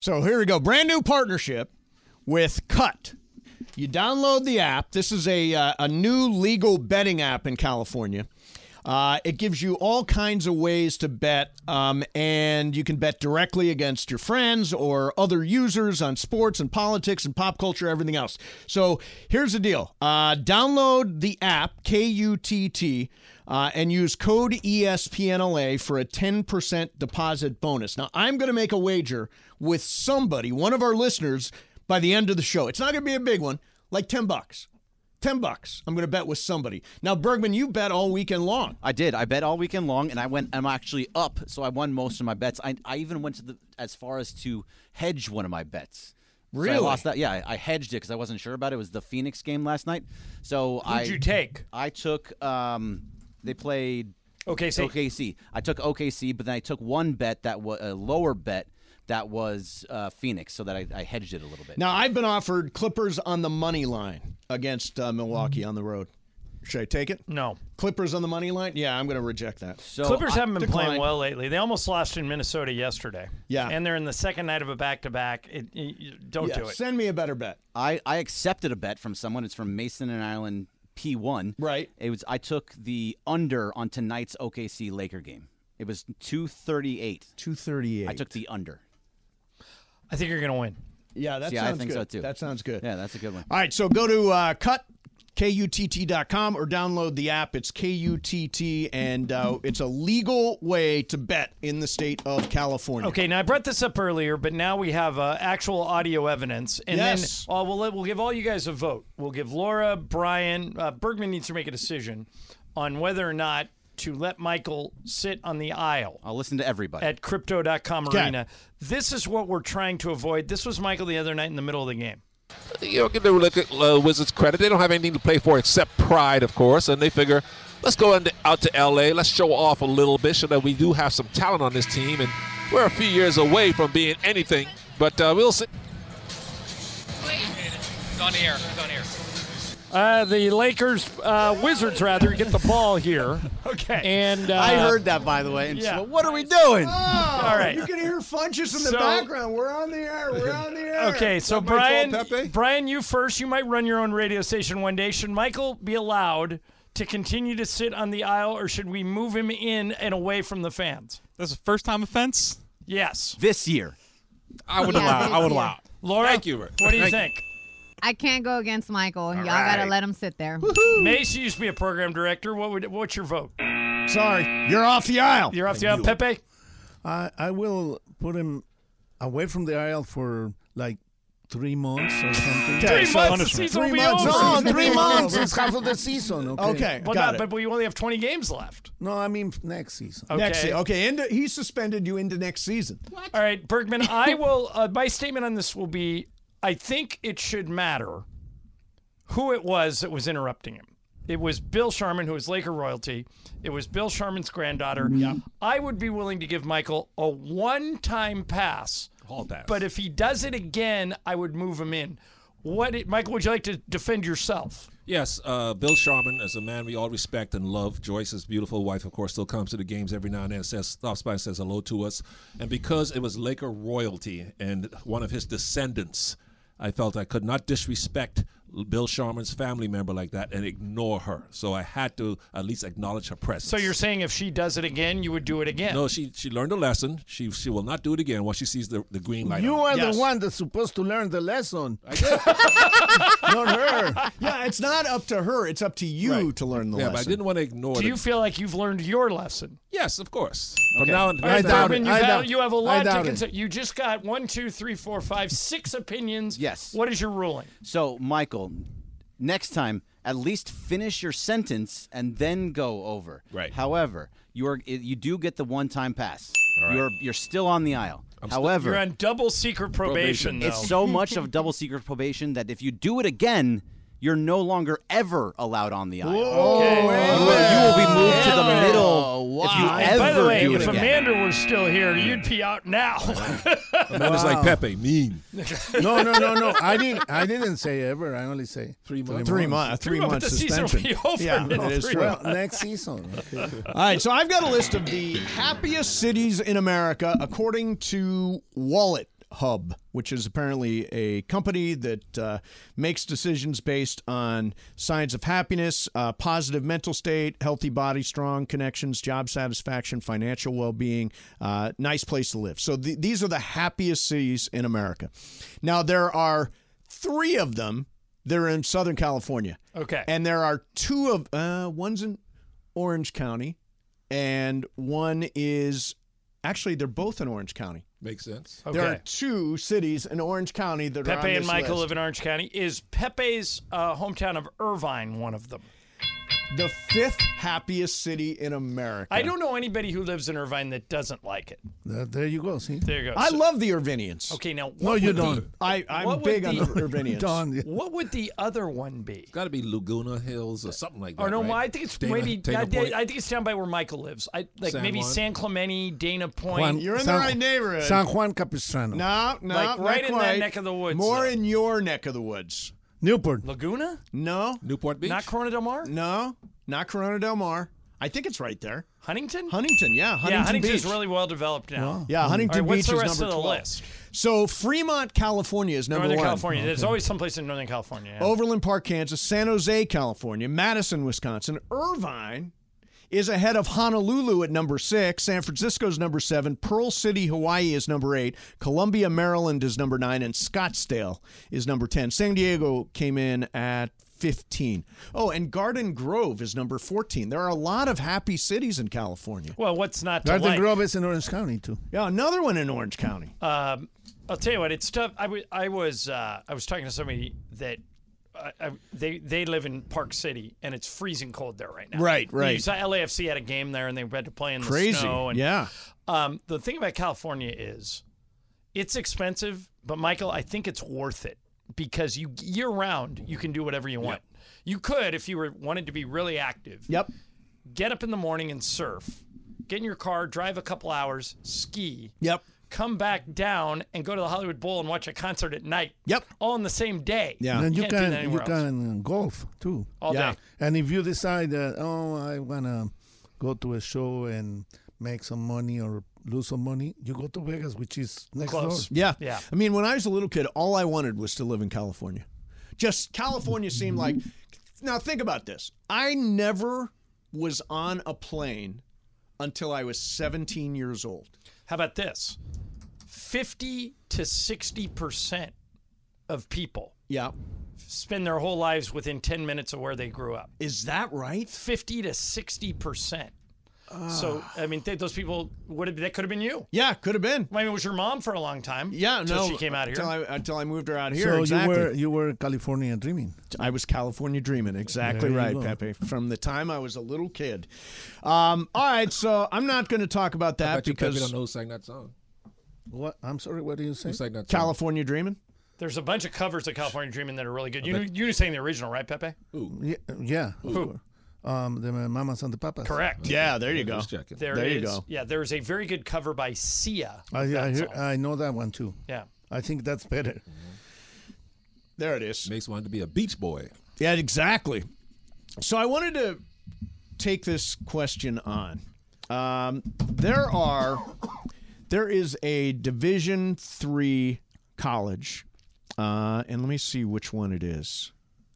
So here we go. Brand new partnership with Cut. You download the app. This is a new legal betting app in California. It gives you all kinds of ways to bet, and you can bet directly against your friends or other users on sports and politics and pop culture, everything else. So here's the deal. Download the app, KUTT, and use code ESPNLA for a 10% deposit bonus. Now, I'm going to make a wager with somebody, one of our listeners, by the end of the show. It's not going to be a big one, like $10. $10. I'm going to bet with somebody. Now, Bergman, you bet all weekend long. I did. I bet all weekend long, and I'm actually up, so I won most of my bets. I even went as far as to hedge one of my bets. Really? So I lost that. Yeah, I hedged it because I wasn't sure about it. It was the Phoenix game last night. So Who'd you take? I took. They played OKC. I took OKC, but then I took one bet that was a lower bet. That was Phoenix, so that I hedged it a little bit. Now, I've been offered Clippers on the money line against Milwaukee on the road. Should I take it? No. Clippers on the money line? Yeah, I'm going to reject that. So Clippers haven't been playing decline. well lately. They almost lost in Minnesota yesterday. Yeah. And they're in the second night of a back-to-back. Don't do it. Send me a better bet. I accepted a bet from someone. It's from Mason and Ireland P1. Right. I took the under on tonight's OKC Laker game. It was 238. 238. I took the under. I think you're going to win. Yeah, that Yeah, sounds I think good. so too. That sounds good. Yeah, that's a good one. All right, so go to KUTT.com or download the app. It's KUTT, and it's a legal way to bet in the state of California. Okay, now I brought this up earlier, but now we have actual audio evidence. And Yes. then we'll give all you guys a vote. We'll give Laura, Brian, Bergman needs to make a decision on whether or not to let Michael sit on the aisle I'll listen to everybody. at Crypto.com Okay. Arena. This is what we're trying to avoid. This was Michael the other night in the middle of the game. Give the Wizards credit. They don't have anything to play for except pride, of course, and they figure, let's go out to L.A., let's show off a little bit so that we do have some talent on this team, and we're a few years away from being anything, but we'll see. It's on the air. It's on air. The Lakers, Wizards rather, get the ball here. Okay. And I heard that, by the way. And yeah. so what are we doing? all right. You can hear Funches in the So- background. We're on the air. We're on the air. Okay, so Somebody call Pepe? Brian, you first. You might run your own radio station one day. Should Michael be allowed to continue to sit on the aisle, or should we move him in and away from the fans? That's a first-time offense? Yes. This year. I would Yeah, allow it. I would yeah. allow it. Laura, Thank you, Rick. what do you Thank think? I can't go against Michael. Y'all gotta let him sit there. Mace used to be a program director. What's your vote? Sorry. You're off the aisle. You're off the aisle. Pepe? I will put him away from the aisle for like 3 months or something. Okay, 3 months, the season will 3 be months. over. No, 3 months. It's half of the season. Okay, Well, got it. but we only have 20 games left. No, I mean next season. Okay. Next, okay, he suspended you into next season. All right, Bergman, I will. My statement on this will be: I think it should matter who it was that was interrupting him. It was Bill Sharman, who is Laker royalty. It was Bill Sharman's granddaughter. Yeah. I would be willing to give Michael a one-time pass. Hall pass. But if he does it again, I would move him in. Michael, would you like to defend yourself? Yes, Bill Sharman is a man we all respect and love. Joyce's beautiful wife, of course, still comes to the games every now and then, stops by and says hello to us. And because it was Laker royalty and one of his descendants, I felt I could not disrespect Bill Sharman's family member like that and ignore her. So I had to at least acknowledge her presence. So you're saying if she does it again, you would do it again? No, she learned a lesson. She will not do it again once she sees the green light You on. are the one that's supposed to learn the lesson. I did. Not her. Yeah, it's not up to her. It's up to you Right. to learn the Yeah, lesson. but I didn't want to ignore Do the... you feel like you've learned your lesson? Yes, of course. Okay. From now on, All right, doubt Bergman, it. you have a I lot to doubt it. consider. You just got 1, 2, 3, 4, 5, 6 opinions. Yes. What is your ruling? So, Michael, next time, at least finish your sentence and then go over. Right. However, you do get the one-time pass. All right. You're still on the aisle. However, You're on double secret probation, though. it's so much of double secret probation that if you do it again, you're no longer ever allowed on the aisle. Okay. You will be moved to the middle if you And by the ever way, do it if again. Amanda were still here, you'd be out now. Amanda's like Pepe, mean. No. I didn't say ever. I only say 3 months. 3 months. 3 But months the season will suspension. be over. Yeah, in it is 3 true. months. well next season. Okay. All right, so I've got a list of the happiest cities in America according to Wallet. Hub, which is apparently a company that makes decisions based on signs of happiness, positive mental state, healthy body, strong connections, job satisfaction, financial well-being, nice place to live. So these are the happiest cities in America. Now, there are 3 of them that are in Southern California. Okay. And there are 2 of one's in Orange County, and one is actually they're both in Orange County. Makes sense. Okay. There are 2 cities in Orange County that are on Pepe this and Michael list. live in Orange County. Is Pepe's hometown of Irvine one of them? The 5th happiest city in America. I don't know anybody who lives in Irvine that doesn't like it. There you go. See? There you go. I So- love the Irvinians. Okay, now No, what you would the- don't. I'm What would big on the- the Irvinians. Don, yeah. What would the other one be? It's got to be Laguna Hills or something like that. Or no, right? I think it's Dana- maybe. Dana I Point? think it's down by where Michael lives. Like San maybe Juan? San Clemente, Dana Point. Juan- You're in San- the right neighborhood. San Juan Capistrano. No, Like not right in that quite. neck of the woods, More though. in your neck of the woods. Newport. Laguna, No, Newport Beach? not Corona Del Mar, no, not Corona Del Mar. I think it's right there. Huntington. Huntington, yeah. Huntington's Beach. really well developed now. Wow. Yeah, All Huntington right, what's Beach the is rest number of the 12. list? So Fremont, California is number Northern 1. California. There's always someplace in Northern California. Yeah. Overland Park, Kansas, San Jose, California, Madison, Wisconsin. Irvine is ahead of Honolulu at number 6. San Francisco's number 7. Pearl City, Hawaii is number 8. Columbia, Maryland is number 9. And Scottsdale is number 10. San Diego came in at 15. Oh, and Garden Grove is number 14. There are a lot of happy cities in California. Well, what's not to Garden like? Grove is in Orange County, too. Yeah, another one in Orange County. I'll tell you what, it's tough. I was talking to somebody that they live in Park City and it's freezing cold there right now. Right. You saw LAFC had a game there and they had to play in the Crazy. snow. And, Yeah. The thing about California is it's expensive, but Michael, I think it's worth it because year round you can do whatever you want. You could, if you wanted to be really active, Yep. get up in the morning and surf, get in your car, drive a couple hours, ski. Yep. Come back down and go to the Hollywood Bowl and watch a concert at night. Yep. All in the same day. Yeah. And you Can't do that can anywhere else. golf, too. All Yeah. day. And if you decide that, I want to go to a show and make some money or lose some money, you go to Vegas, which is next Close. door. Yeah. Yeah. I mean, when I was a little kid, all I wanted was to live in California. Just California seemed like. Now, think about this. I never was on a plane until I was 17 years old. How about this? 50 to 60% of people Yeah. spend their whole lives within 10 minutes of where they grew up. Is that right? 50 to 60%. So, I mean, those people, that could have been you. Yeah, could have been. I mean, it was your mom for a long time. Yeah, until no. she came out here. Until I moved her out here. So exactly. you were California dreaming. I was California dreaming. Exactly There you right, go. Pepe. From the time I was a little kid. All right, so I'm not going to talk about I that bet you Pepe because don't know who sang that song. What? I'm sorry, what do you say? Who sang that song? California dreaming. There's a bunch of covers of California Dreaming that are really good. You sang the original, right, Pepe? Yeah. Of course. The Mamas and the Papas. Correct. Yeah, there you go. Just checking. There you go. Yeah, there's a very good cover by Sia. I know that one too. Yeah. I think that's better. There it is. Mace wanted to be a beach boy. Yeah, exactly. So I wanted to take this question on. There is a Division III college, and let me see which one it is.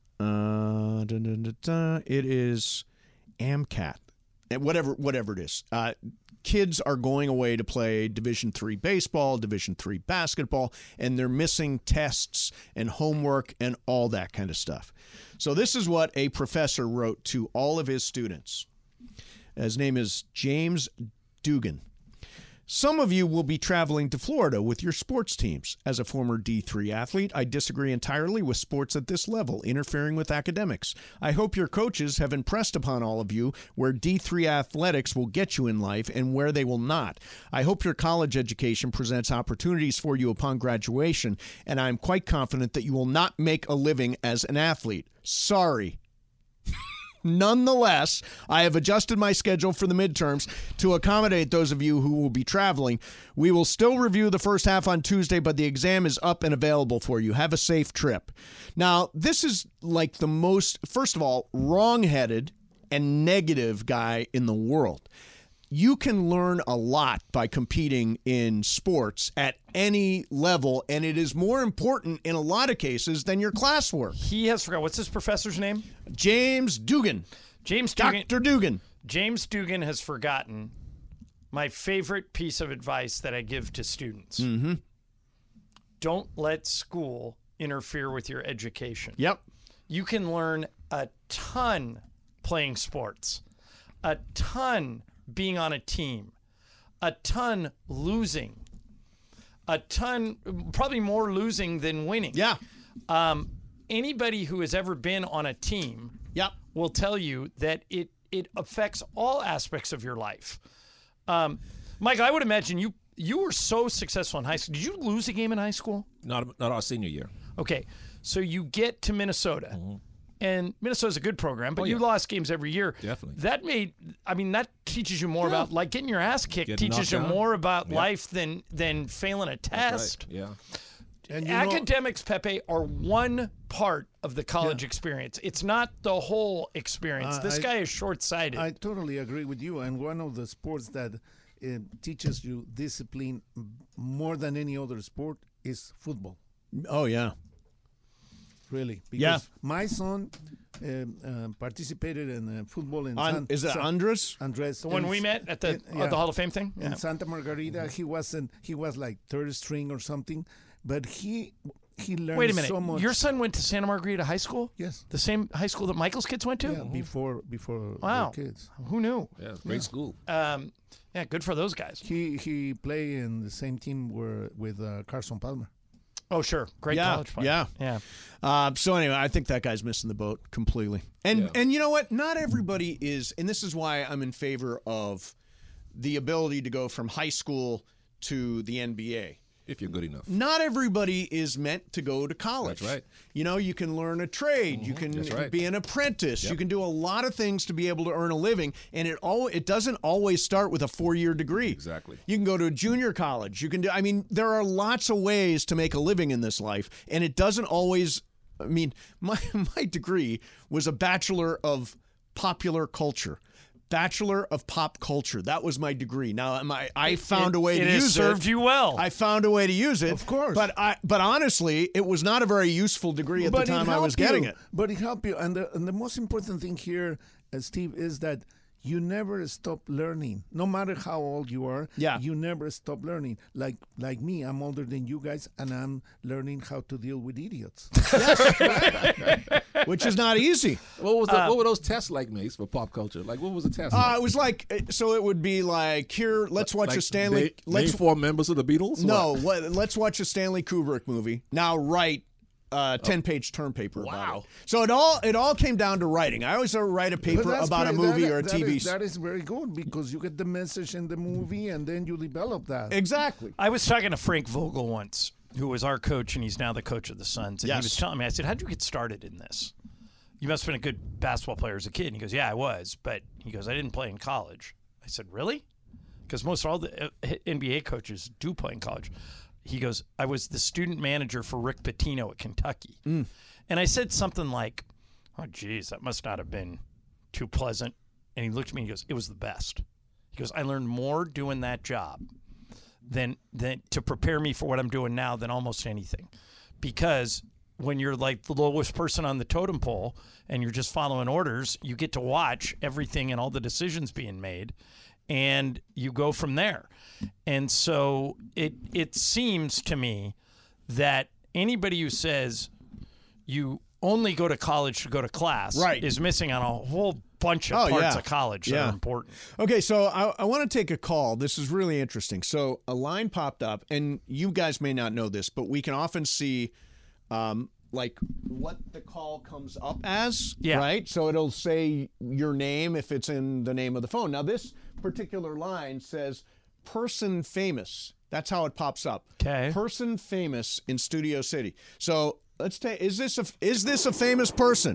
It is AMCAT, whatever it is. Kids are going away to play Division III baseball, Division III basketball, and they're missing tests and homework and all that kind of stuff. So this is what a professor wrote to all of his students. His name is James Dugan. Some of you will be traveling to Florida with your sports teams. As a former D3 athlete, I disagree entirely with sports at this level, interfering with academics. I hope your coaches have impressed upon all of you where D3 athletics will get you in life and where they will not. I hope your college education presents opportunities for you upon graduation, and I am quite confident that you will not make a living as an athlete. Sorry. Nonetheless, I have adjusted my schedule for the midterms to accommodate those of you who will be traveling. We will still review the first half on Tuesday, but the exam is up and available for you. Have a safe trip. Now, this is like the most, first of all, wrong-headed and negative guy in the world. you can learn a lot by competing in sports at any level, and it is more important in a lot of cases than your classwork. He has forgot. What's his professor's name? James Dugan. James Dugan. Dr. Dugan. James Dugan has forgotten my favorite piece of advice that I give to students. Mm-hmm. Don't let school interfere with your education. Yep. You can learn a ton playing sports, a ton being on a team, a ton losing, a ton, probably more losing than winning. Yeah. Anybody who has ever been on a team Yep. will tell you that it affects all aspects of your life. Mike, I would imagine you were so successful in high school. Did you lose a game in high school? Not our senior year. Okay, so you get to Minnesota, and Minnesota's a good program, but you lost games every year. Definitely. That teaches you more about, like, getting your ass kicked Getting teaches you knocked down. more about life than failing a test. Right. Yeah. And you Academics, Pepe, are one part of the college experience. It's not the whole experience. This guy is short-sighted. I totally agree with you. And one of the sports that teaches you discipline more than any other sport is football. Oh, yeah. Really. Because Yeah. my son participated in football in Is it Andres? Andres. the one we met at the Hall of Fame thing? In Santa Margarita. He was like third string or something, but he learned Wait a minute. so much. Your son went to Santa Margarita High School? Yes. The same high school that Michael's kids went to? Yeah, before Wow. the kids. Who knew? Yeah. Great school. Yeah, good for those guys. He played in the same team with Carson Palmer. Oh, sure. Great college player. Yeah. Yeah. So anyway, I think that guy's missing the boat completely. And you know what? Not everybody is, and this is why I'm in favor of the ability to go from high school to the NBA. If you're good enough. Not everybody is meant to go to college. That's right. You know, you can learn a trade. You can That's right. be an apprentice. Yep. You can do a lot of things to be able to earn a living, and it doesn't always start with a 4-year degree. Exactly. You can go to a junior college. You can do. I mean, there are lots of ways to make a living in this life, and it doesn't always. I mean, my degree was a Bachelor of Popular Culture. Bachelor of Pop Culture. That was my degree. Now, I found a way to use it. It served you well. I found a way to use it. Of course. But honestly, it was not a very useful degree at the time I was getting it. But it helped you. And the most important thing here, Steve, is that you never stop learning. No matter how old you are, you never stop learning. Like me, I'm older than you guys, and I'm learning how to deal with idiots. Which is not easy. What were those tests like, Mace, for pop culture? Like, what was the test? It was like, so it would be like, here, let's watch a Stanley. Name 4 members of the Beatles? No, let's watch a Stanley Kubrick movie. Now write 10-page term paper about it. So it all came down to writing. I always write a paper about a movie or a TV. That is very good because you get the message in the movie and then you develop that. Exactly. I was talking to Frank Vogel once, who was our coach, and he's now the coach of the Suns. And he was telling me, I said, how'd you get started in this? You must have been a good basketball player as a kid. And he goes, yeah, I was. But he goes, I didn't play in college. I said, really? Because most all the NBA coaches do play in college. He goes, I was the student manager for Rick Pitino at Kentucky. And I said something like, oh, geez, that must not have been too pleasant. And he looked at me and he goes, it was the best. He goes, I learned more doing that job than to prepare me for what I'm doing now than almost anything. Because when you're like the lowest person on the totem pole and you're just following orders, you get to watch everything and all the decisions being made, and you go from there. And so it seems to me that anybody who says you only go to college to go to class is missing on a whole bunch of parts of college that are important. Okay, so I want to take a call. This is really interesting. So a line popped up, and you guys may not know this, but we can often see like what the call comes up as, right? So it'll say your name if it's in the name of the phone. Now this particular line says person famous. That's how it pops up. Okay. Person famous in Studio City. So let's take, is this a famous person?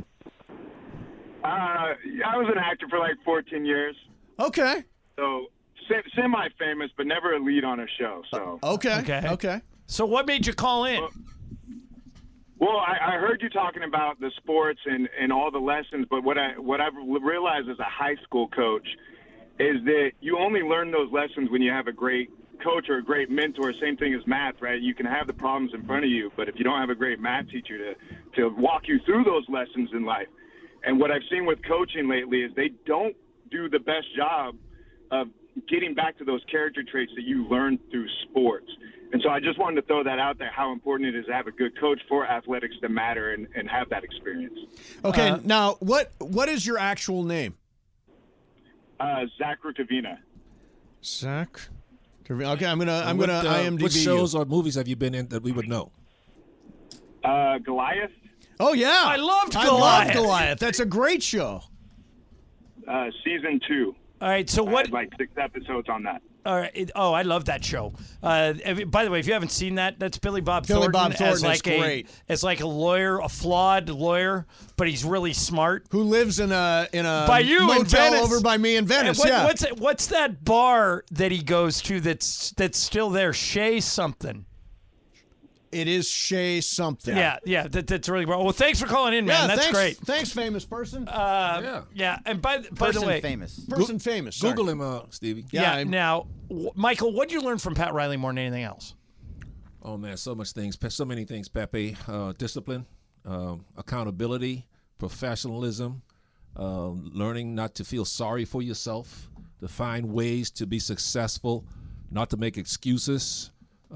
I was an actor for like 14 years. Okay. So semi-famous, but never a lead on a show. So Okay. So what made you call in? Well, I heard you talking about the sports and all the lessons, but what I've realized as a high school coach is that you only learn those lessons when you have a great coach or a great mentor. Same thing as math, right? You can have the problems in front of you, but if you don't have a great math teacher to walk you through those lessons in life. And what I've seen with coaching lately is they don't do the best job of getting back to those character traits that you learn through sports. And so I just wanted to throw that out there, how important it is to have a good coach for athletics to matter and have that experience. Okay, now what is your actual name? Zach Rukavina. Zach. Okay, I'm gonna IMDb. What shows you. or movies have you been in that we would know? Goliath. Oh yeah, I loved I Goliath. love Goliath. That's a great show. Season 2. All right, so I what? had like 6 episodes on that. All right. I love that show. By the way, if you haven't seen that, that's Billy Bob Thornton. Thornton is great. As like a lawyer, a flawed lawyer, but he's really smart. Who lives in a by you motel in Venice. over by me in Venice? What's that bar that he goes to that's still there? Shea something. It is Shea something. Yeah. That's really well. Well, thanks for calling in, man. That's thanks, great. Thanks, famous person. Yeah. And by the way, famous. Person famous. Sorry. Google him, Stevie. Yeah. Now, Michael, what did you learn from Pat Riley more than anything else? Oh man, so many things, Pepe. Discipline, accountability, professionalism, learning not to feel sorry for yourself, to find ways to be successful, not to make excuses,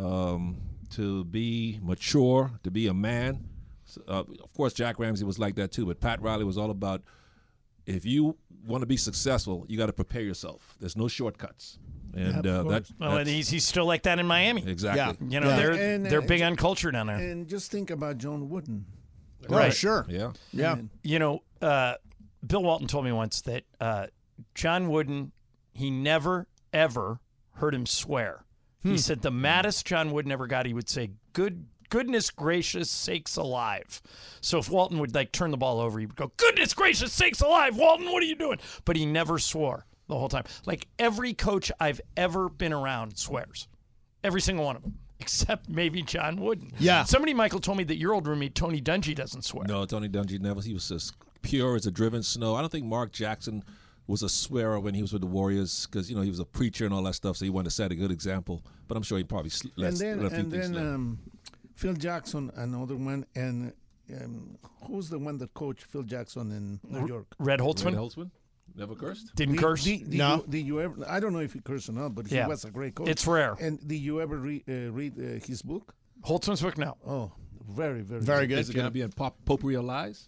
to be mature, to be a man. Of course, Jack Ramsey was like that too, but Pat Riley was all about, if you want to be successful, you got to prepare yourself. There's no shortcuts. And and he's still like that in Miami. Exactly. Yeah. You know, they're big on culture down there. And just think about John Wooden. Right. Sure. Yeah. Yeah. You know, Bill Walton told me once that John Wooden, he never, ever heard him swear. He said the maddest John Wooden ever got, he would say, goodness gracious sakes alive. So if Walton would like turn the ball over, he would go, goodness gracious sakes alive, Walton, what are you doing? But he never swore the whole time. Like every coach I've ever been around swears. Every single one of them. Except maybe John Wooden. Yeah. Somebody, Michael, told me that your old roommate, Tony Dungy, doesn't swear. No, Tony Dungy never. He was as pure as a driven snow. I don't think Mark Jackson was a swearer when he was with the Warriors because, he was a preacher and all that stuff, so he wanted to set a good example. But I'm sure he probably let a few things slip. Phil Jackson, another one, and who's the one that coached Phil Jackson in New York? Red Holtzman? Red Holtzman? Never cursed? Didn't curse? Did you ever? I don't know if he cursed or not, but he was a great coach. It's rare. And did you ever read his book? Holtzman's book? No. Oh, very, very, Very good. Is it going to be in Potpourri of Lies?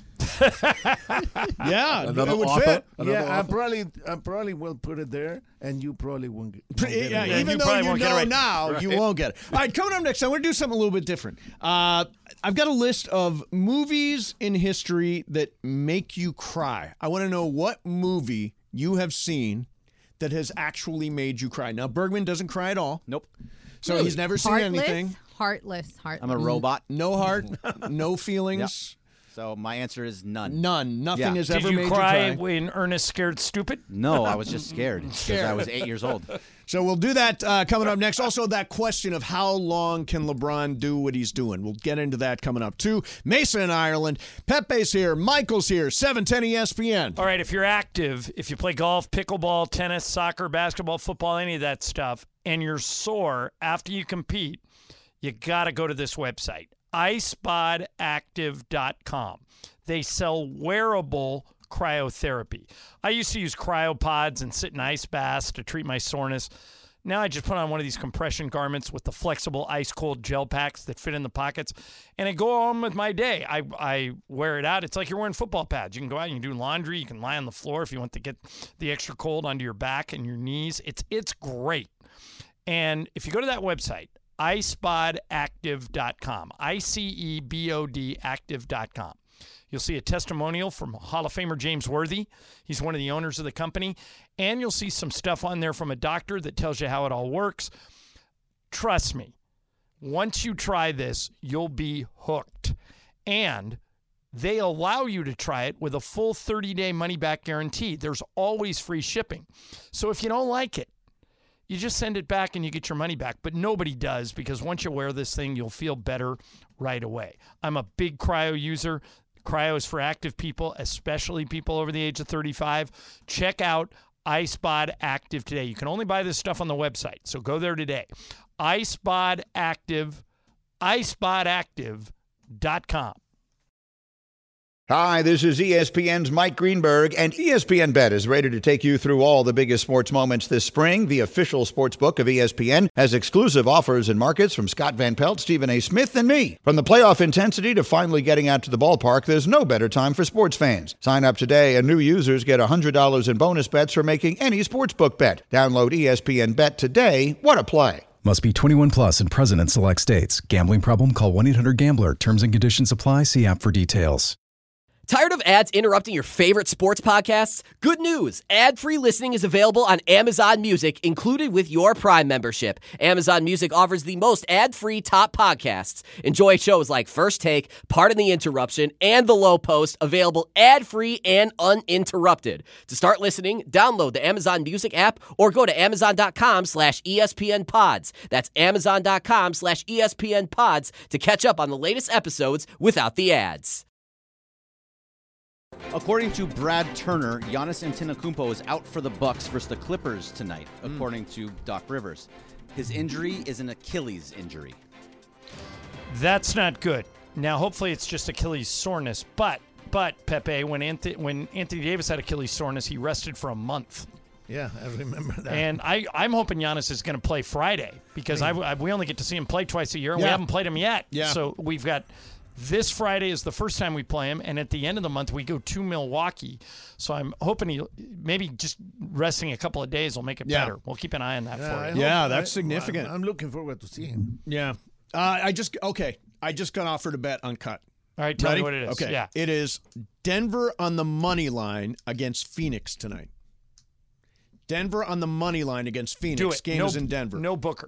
Yeah, Another it would author? fit. I probably will put it there, and you probably won't get it. Yeah, Yeah, even you though probably you won't get it know right. now, you won't get it. All right, coming up next, I want to do something a little bit different. I've got a list of movies in history that make you cry. I want to know what movie you have seen that has actually made you cry. Now, Bergman doesn't cry at all. Nope. So he's never seen anything. Heartless. I'm a robot. No heart, no feelings. So my answer is none. None. Nothing has Did ever you made cry you cry. when Ernest Scared Stupid? No, I was just scared because I was 8 years old. So we'll do that coming up next. Also, that question of how long can LeBron do what he's doing. We'll get into that coming up, too. Mesa in Ireland. Pepe's here. Michael's here. 710 ESPN. All right, if you're active, if you play golf, pickleball, tennis, soccer, basketball, football, any of that stuff, and you're sore after you compete, you got to go to this website, iSpodActive.com. They sell wearable cryotherapy. I used to use cryopods and sit in ice baths to treat my soreness. Now I just put on one of these compression garments with the flexible ice-cold gel packs that fit in the pockets, and I go on with my day. I wear it out. It's like you're wearing football pads. You can go out and you can do laundry. You can lie on the floor if you want to get the extra cold onto your back and your knees. It's great. And if you go to that website, iSpodActive.com, ICEBOD active.com. You'll see a testimonial from Hall of Famer James Worthy. He's one of the owners of the company. And you'll see some stuff on there from a doctor that tells you how it all works. Trust me, once you try this, you'll be hooked. And they allow you to try it with a full 30-day money-back guarantee. There's always free shipping. So if you don't like it, you just send it back and you get your money back. But nobody does, because once you wear this thing, you'll feel better right away. I'm a big cryo user. Cryo is for active people, especially people over the age of 35. Check out iSpot Active today. You can only buy this stuff on the website, so go there today. iSpot Active, iSpotActive.com. Hi, this is ESPN's Mike Greenberg, and ESPN Bet is ready to take you through all the biggest sports moments this spring. The official sports book of ESPN has exclusive offers and markets from Scott Van Pelt, Stephen A. Smith, and me. From the playoff intensity to finally getting out to the ballpark, there's no better time for sports fans. Sign up today, and new users get $100 in bonus bets for making any sportsbook bet. Download ESPN Bet today. What a play. Must be 21 plus and present in select states. Gambling problem? Call 1-800-GAMBLER. Terms and conditions apply. See app for details. Tired of ads interrupting your favorite sports podcasts? Good news. Ad-free listening is available on Amazon Music, included with your Prime membership. Amazon Music offers the most ad-free top podcasts. Enjoy shows like First Take, Pardon the Interruption, and The Low Post, available ad-free and uninterrupted. To start listening, download the Amazon Music app or go to Amazon.com/ESPN Pods. That's Amazon.com/ESPN Pods to catch up on the latest episodes without the ads. According to Brad Turner, Giannis Antetokounmpo is out for the Bucks versus the Clippers tonight, according to Doc Rivers. His injury is an Achilles injury. That's not good. Now, hopefully it's just Achilles soreness. But Pepe, when Anthony Davis had Achilles soreness, he rested for a month. Yeah, I remember that. And I'm hoping Giannis is going to play Friday because we only get to see him play twice a year, and we haven't played him yet. Yeah. So we've got this Friday is the first time we play him, and at the end of the month we go to Milwaukee. So I'm hoping he maybe just resting a couple of days will make it better. We'll keep an eye on that for you. Yeah, that's significant. I'm looking forward to seeing him. Yeah. I just got offered a bet on Cut. All right, tell me what it is. Okay. Yeah. It is Denver on the money line against Phoenix tonight. Denver on the money line against Phoenix. Do it. Game is in Denver. No Booker.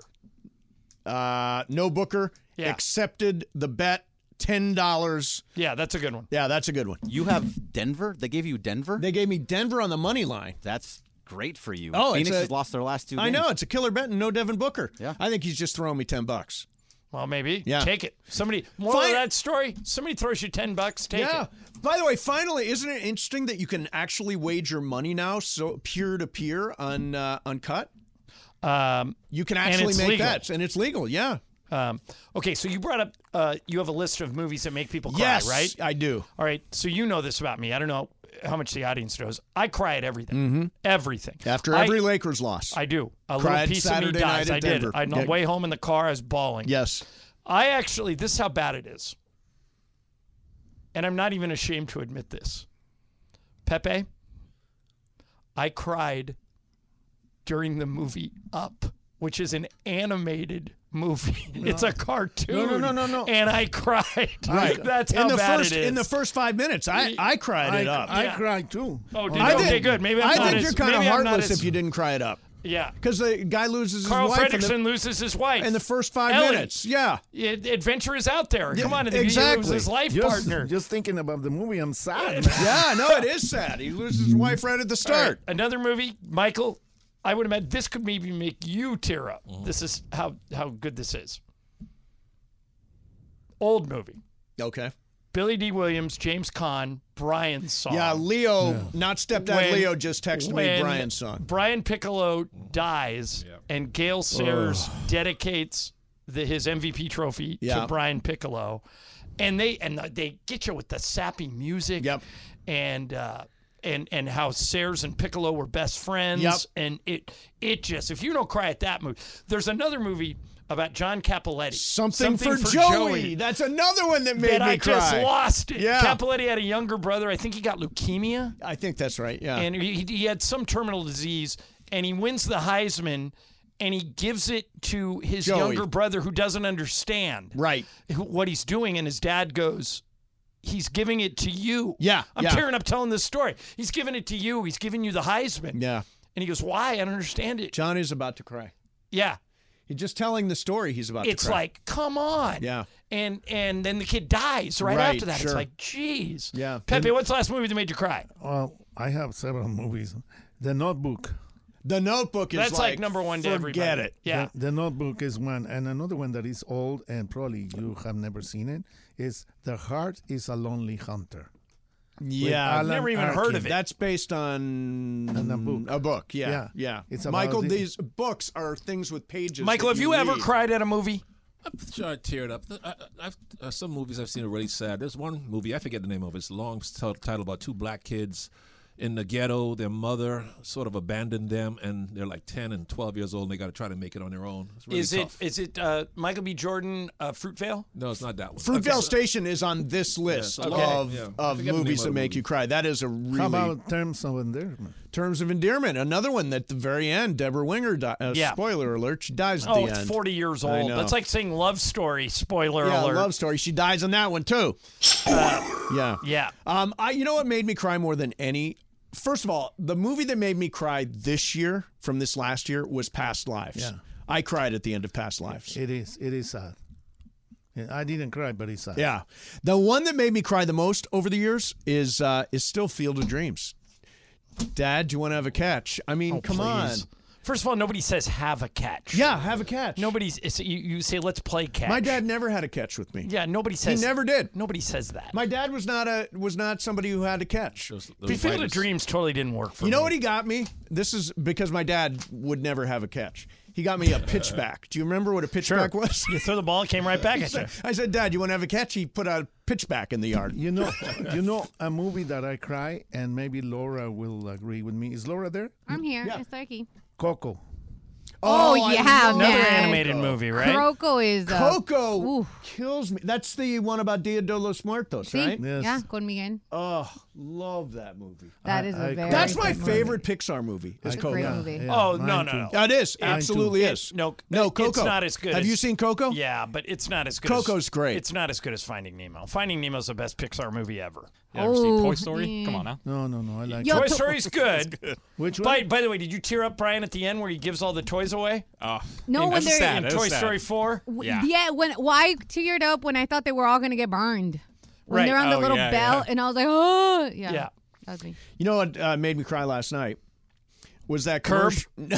No Booker. Yeah. Accepted the bet. $10. Yeah, that's a good one. Yeah, that's a good one. You have Denver? They gave you Denver? They gave me Denver on the money line. That's great for you. Oh, Phoenix has lost their last two games. I know. It's a killer bet and no Devin Booker. Yeah. I think he's just throwing me $10. Well, maybe. Yeah. Take it. Somebody, moral of that story, somebody throws you $10, take it. By the way, finally, isn't it interesting that you can actually wager money now, so peer-to-peer on Cut? You can actually make bets, and it's legal, yeah. Okay, so you brought up, you have a list of movies that make people cry, yes, right? I do. All right, so you know this about me. I don't know how much the audience knows. I cry at everything. Mm-hmm. Everything. After every Lakers loss. I do. A Cried little piece Saturday of me dies. night I at did. Denver. On the way home in the car, I was bawling. Yes. I actually, this is how bad it is. And I'm not even ashamed to admit this. Pepe, I cried during the movie Up, which is an animated movie. No. It's a cartoon. No. And I cried. Right. That's how bad it is. In the first 5 minutes, I cried it up. I cried too. Oh, did you? Okay, good. Maybe I'm not think you're kind of heartless if you didn't cry it up. Yeah. Because the guy loses Carl his wife. Fredrickson loses his wife. In the first 5 Ellie. minutes. Yeah. Adventure is out there. Yeah, Come on. exactly. He loses his life partner. Just thinking about the movie, I'm sad. Yeah, no, it is sad. He loses his wife right at the start. Right. Another movie, Michael, I would imagine this could maybe make you tear up. Mm-hmm. This is how good this is. Old movie. Okay. Billy D. Williams, James Caan, Brian's song. Yeah, Leo, not stepdad Leo, just texted me Brian's song. Brian Piccolo dies, and Gale Sayers dedicates his MVP trophy to Brian Piccolo, and they get you with the sappy music. Yep. And how Sayers and Piccolo were best friends. Yep. And it just, if you don't cry at that movie, there's another movie about John Capoletti. Something for Joey. That's another one that made me I cry. just lost it. Yeah. Capoletti had a younger brother. I think he got leukemia. I think that's right, yeah. And he had some terminal disease, and he wins the Heisman, and he gives it to his younger brother who doesn't understand what he's doing, and his dad goes, he's giving it to you. Yeah. I'm tearing up telling this story. He's giving it to you. He's giving you the Heisman. Yeah. And he goes, why? I don't understand it. John is about to cry. Yeah. He's just telling the story he's about to cry. It's like, come on. Yeah. And then the kid dies right after that. Sure. It's like, geez. Yeah. Pepe, what's the last movie that made you cry? Well, I have several movies. The Notebook. The Notebook is That's like number one to everybody. Forget it. Yeah. The Notebook is one. And another one that is old and probably you have never seen it is The Heart is a Lonely Hunter. Yeah, I've never even heard of it. That's based on a book. Yeah. It's Michael, about these books are things with pages. Michael, that have you ever read. cried at a movie? I'm sure I teared up. Some movies I've seen are really sad. There's one movie, I forget the name of it. It's a long title about two black kids in the ghetto. Their mother sort of abandoned them, and they're like 10 and 12 years old, and they got to try to make it on their own. It's really tough. Is it Michael B. Jordan, Fruitvale? No, it's not that one. Fruitvale Station is on this list of movies that make you cry. That is a really... How about Terms of Endearment? Terms of Endearment, another one that at the very end, Deborah Winger, spoiler alert, she dies at the end. Oh, it's 40 years old. That's like saying Love Story, spoiler alert. Love Story. She dies on that one, too. Yeah. You know what made me cry more than any? First of all, the movie that made me cry this year from this last year was Past Lives. Yeah. I cried at the end of Past Lives. It is sad. Yeah, I didn't cry, but it's sad. Yeah. The one that made me cry the most over the years is still Field of Dreams. Dad, do you want to have a catch? I mean, come on. First of all, nobody says have a catch. Yeah, have a catch. You say let's play catch. My dad never had a catch with me. Yeah, nobody says. He never did. Nobody says that. My dad was not somebody who had a catch. Field of Dreams totally didn't work for me. You know what he got me? This is because my dad would never have a catch. He got me a pitchback. Do you remember what a pitchback was? You throw the ball, it came right back at you. I said, Dad, you want to have a catch? He put a pitchback in the yard. You know a movie that I cry, and maybe Laura will agree with me. Is Laura there? I'm here. Yeah. It's Turkey. Coco. Oh, yeah, Another man. animated movie, right? Coco is... Coco kills me. That's the one about Dia de los Muertos, right? Yes. Yeah, con Miguel. Oh, love that movie. That is a very That's my good favorite Pixar movie. Is It's a Coco. great movie. Yeah, Oh, mine no. too. It is. Absolutely is. No, Coco. It's not as good. Have you seen Coco? Yeah, but it's not as good. Coco's great. It's not as good as Finding Nemo. Finding Nemo's the best Pixar movie ever. You ever see Oh, Toy Story? yeah. Come on now. No. I like Yo, Toy it. Story's good. Which one? By the way, did you tear up, Brian, at the end where he gives all the toys away? No, when That's they're... sad. In That Toy is sad. Story 4? Yeah. I teared up when I thought they were all going to get burned. When Right. they're on the Oh, little yeah, bell, yeah. and I was like, oh. Yeah. Yeah. That was me. You know what made me cry last night? Was that Curb?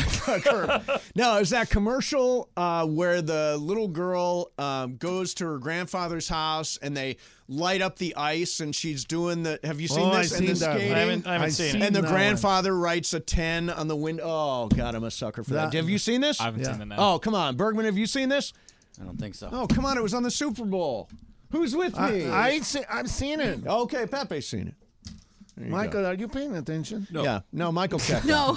Curb. No, it was that commercial where the little girl goes to her grandfather's house and they light up the ice and she's doing the. Have you seen this? I've And the seen that. skating? I haven't seen it. And the that grandfather writes a 10 on the window. Oh God, I'm a sucker for that. Have you seen this? I haven't seen it now. Oh come on, Bergman, have you seen this? I don't think so. Oh come on, it was on the Super Bowl. Who's with me? I've seen it. Okay, Pepe's seen it. There you Michael, go. are you paying attention? No. Yeah, no, Michael checked out.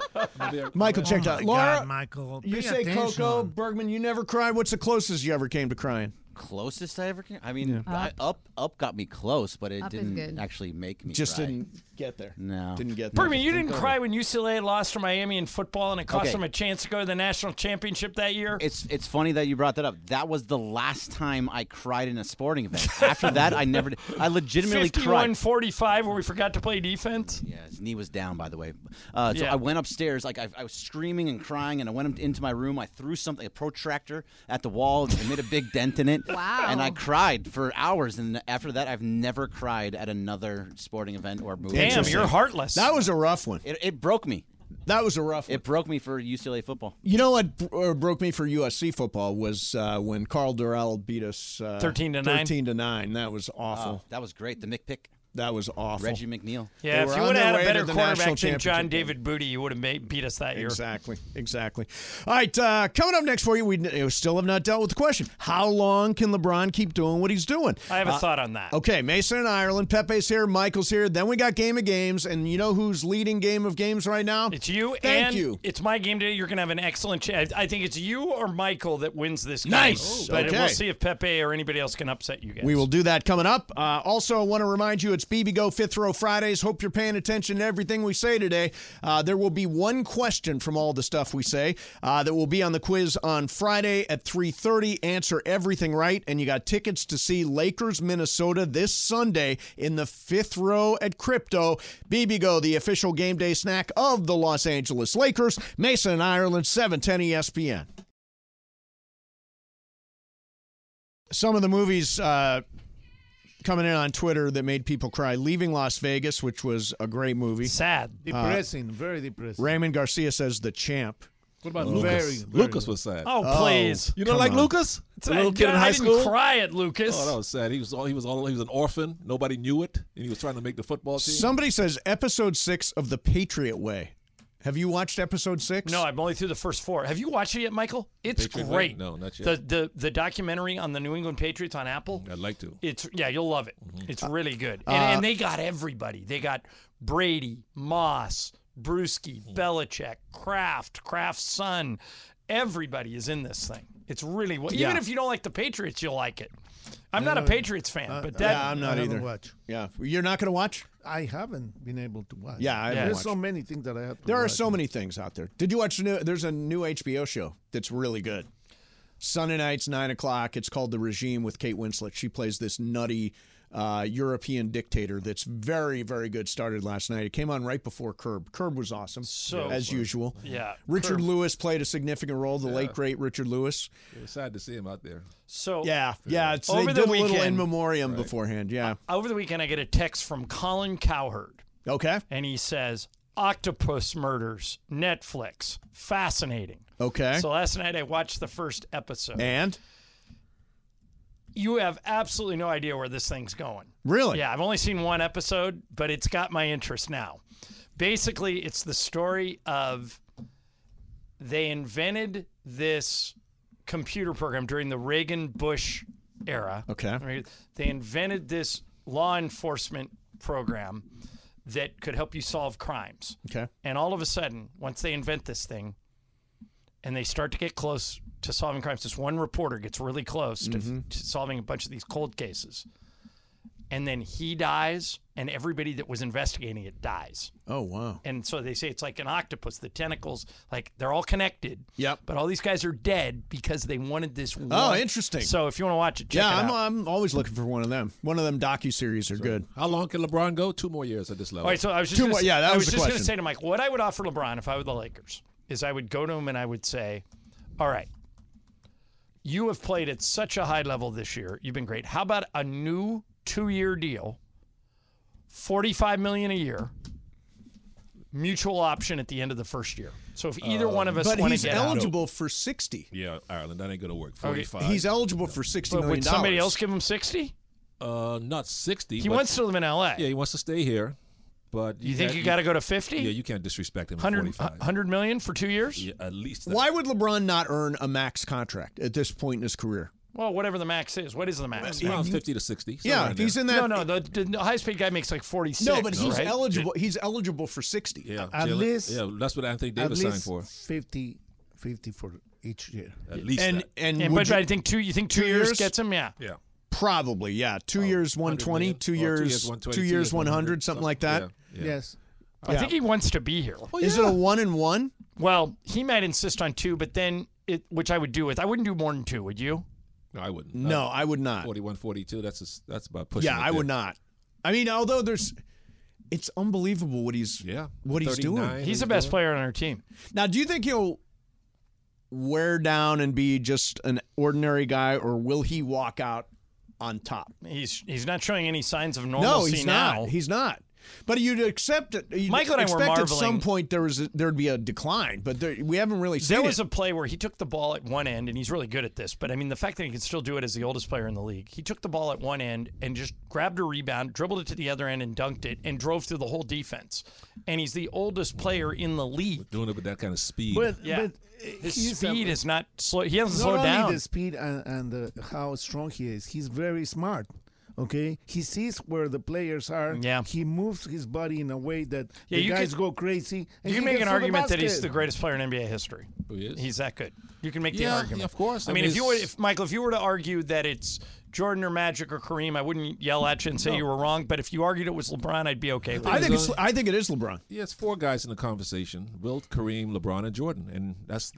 No. Michael checked Oh out. my Laura, God, Michael, you pay say attention. Coco, Bergman, you never cried. What's the closest you ever came to crying? Closest I ever came. I mean, Up got me close, but it Up is didn't good. actually make me Just cry. didn't get there. No. Didn't get there. Bergman, you didn't cry when UCLA lost to Miami in football and it cost Okay. them a chance to go to the national championship that year? It's funny that you brought that up. That was the last time I cried in a sporting event. After that, I never did. I legitimately cried. 51-45 where we forgot to play defense? Yeah, his knee was down, by the way. So Yeah. I went upstairs, like I was screaming and crying, and I went into my room. I threw something, a protractor, at the wall. And made a big dent in it. Wow. And I cried for hours. And after that, I've never cried at another sporting event or movie. Damn, you're heartless. That was a rough one. It broke me. That was a rough one. It broke me for UCLA football. You know what broke me for USC football was when Carl Durrell beat us 13-9. 13-9. That was awful. That was great. The McPick. That was awful. Reggie McNeil. Yeah, They if were you on would their have had way a to better the quarterback national than John championship David Booty, you would have beat us that year. Exactly. All right, coming up next for you, we still have not dealt with the question. How long can LeBron keep doing what he's doing? I have a thought on that. Okay, Mason and Ireland, Pepe's here, Michael's here. Then we got Game of Games, and you know who's leading Game of Games right now? It's you, Thank and you. it's my game today. You're going to have an excellent chance. I think it's you or Michael that wins this game. Nice. But Okay. we'll see if Pepe or anybody else can upset you guys. We will do that coming up. Also, I want to remind you it's BB Go Fifth Row Fridays. Hope you're paying attention to everything we say today. There will be one question from all the stuff we say that will be on the quiz on Friday at 3:30. Answer everything right, and you got tickets to see Lakers, Minnesota this Sunday in the Fifth Row at Crypto. BB Go, the official game day snack of the Los Angeles Lakers. Mason and Ireland, 710 ESPN. Some of the movies coming in on Twitter that made people cry. Leaving Las Vegas, which was a great movie. Sad. Depressing, very depressing. Raymond Garcia says The Champ. What about Lucas? Lucas? Lucas was sad. Oh, please! You don't like Lucas? The little kid in high I school. didn't cry at Lucas. Oh, that was sad. He was an orphan. Nobody knew it, and he was trying to make the football team. Somebody says episode 6 of The Patriot Way. Have you watched episode 6? No, I'm only through the first 4. Have you watched it yet, Michael? It's Patriot great. Way? No, not yet. The documentary on the New England Patriots on Apple. I'd like to. You'll love it. It's really good. And they got everybody. They got Brady, Moss, Brewski, Belichick, Kraft's son. Everybody is in this thing. It's really even if you don't like the Patriots, you'll like it. I'm not a Patriots fan, but I'm not either. Watch. Yeah, you're not going to watch? I haven't been able to watch. Yeah, there's so many things that I have to There watch. are so many things out there. Did you watch there's a new HBO show that's really good. Sunday nights, 9 o'clock. It's called The Regime with Kate Winslet. She plays this nutty European dictator that's very, very good. Started last night. It came on right before Curb. Curb was awesome, as usual. Yeah. Richard Lewis played a significant role, the late, great Richard Lewis. It was sad to see him out there. So Yeah. They over did the a little weekend- in memoriam beforehand, yeah. over the weekend, I get a text from Colin Cowherd. Okay. And he says, Octopus Murders, Netflix. Fascinating. Okay. So last night I watched the first episode. And? You have absolutely no idea where this thing's going. Really? Yeah, I've only seen one episode, but it's got my interest now. Basically, it's the story of they invented this computer program during the Reagan-Bush era. Okay. Right? They invented this law enforcement program that could help you solve crimes. Okay. And all of a sudden, once they invent this thing and they start to get close to solving crimes, this one reporter gets really close to solving a bunch of these cold cases. And then he dies, and everybody that was investigating it dies. Oh, wow. And so they say it's like an octopus. The tentacles, like, they're all connected. Yep. But all these guys are dead because they wanted this one. Oh, interesting. So if you want to watch it, check it out. I'm always looking for one of them. One of them docuseries are good. How long can LeBron go? 2 more years at this level. All right, so I was just Two more- yeah, that I was was the just going to question. say to Mike, what I would offer LeBron if I were the Lakers is I would go to him and I would say, all right, you have played at such a high level this year. You've been great. How about a new 2-year deal, $45 million a year, mutual option at the end of the first year? So if either one of us But want to he's get out, eligible for 60. Yeah, Ireland, that ain't going to work. 45. He's eligible for $60 million. would somebody else give him 60? Not 60. He but- wants to live in L.A. Yeah, he wants to stay here. But You think you got to go to 50? Yeah, you can't disrespect him at 100, 45. 100 million for 2 years? Yeah, at least that. Why would LeBron not earn a max contract at this point in his career? Well, whatever the max is. What is the max? Around 50 to 60. Yeah, somewhere in he's there. in that. No, the highest paid guy makes like 46. No, but he's right? eligible. He's eligible for 60. Yeah, At least- yeah, that's what Anthony At Davis signed least for. 50 for each year. At least And that. and And would but you- I think you think 2 years gets him? Yeah. Yeah. probably 2 years 120, million. 2 Oh, 2 years years 120, 2 years 100, something like that. Yeah. Yes. I think he wants to be here. Is it a 1-and-1? Well, he might insist on 2, but then which I would do with. I wouldn't do more than 2, would you? No, I wouldn't. No, I would not. 41, 42, that's about pushing Yeah, it I would there. not. I mean, although it's unbelievable what he's doing. He's the best player on our team. Now, do you think he'll wear down and be just an ordinary guy, or will he walk out on top? He's not showing any signs of No, normalcy he's now. not. He's not. But you'd accept it. You'd Michael and I were expect at some marveling. point there'd be a decline, but we haven't really seen There it. was a play where he took the ball at one end, and he's really good at this. But I mean, the fact that he can still do it as the oldest player in the league, he took the ball at one end and just grabbed a rebound, dribbled it to the other end, and dunked it, and drove through the whole defense. And he's the oldest player in the league. Doing it with that kind of speed. But, Yeah. but His he's speed is not slow. He hasn't not slowed only down. the speed and how strong he is. He's very smart. Okay, he sees where the players are. Yeah. He moves his body in a way that Yeah, the you guys could- go crazy. And You can he make gets an to the argument that he's basket. the greatest player in NBA history. He is. He's that good. You can make the Yeah, argument. of course. I mean, if Michael, if you were to argue that it's Jordan or Magic or Kareem, I wouldn't yell at you and say you were wrong. But if you argued it was LeBron, I'd be okay with it. I think it is LeBron. Yeah, it's 4 guys in the conversation: Wilt, Kareem, LeBron, and Jordan, and that's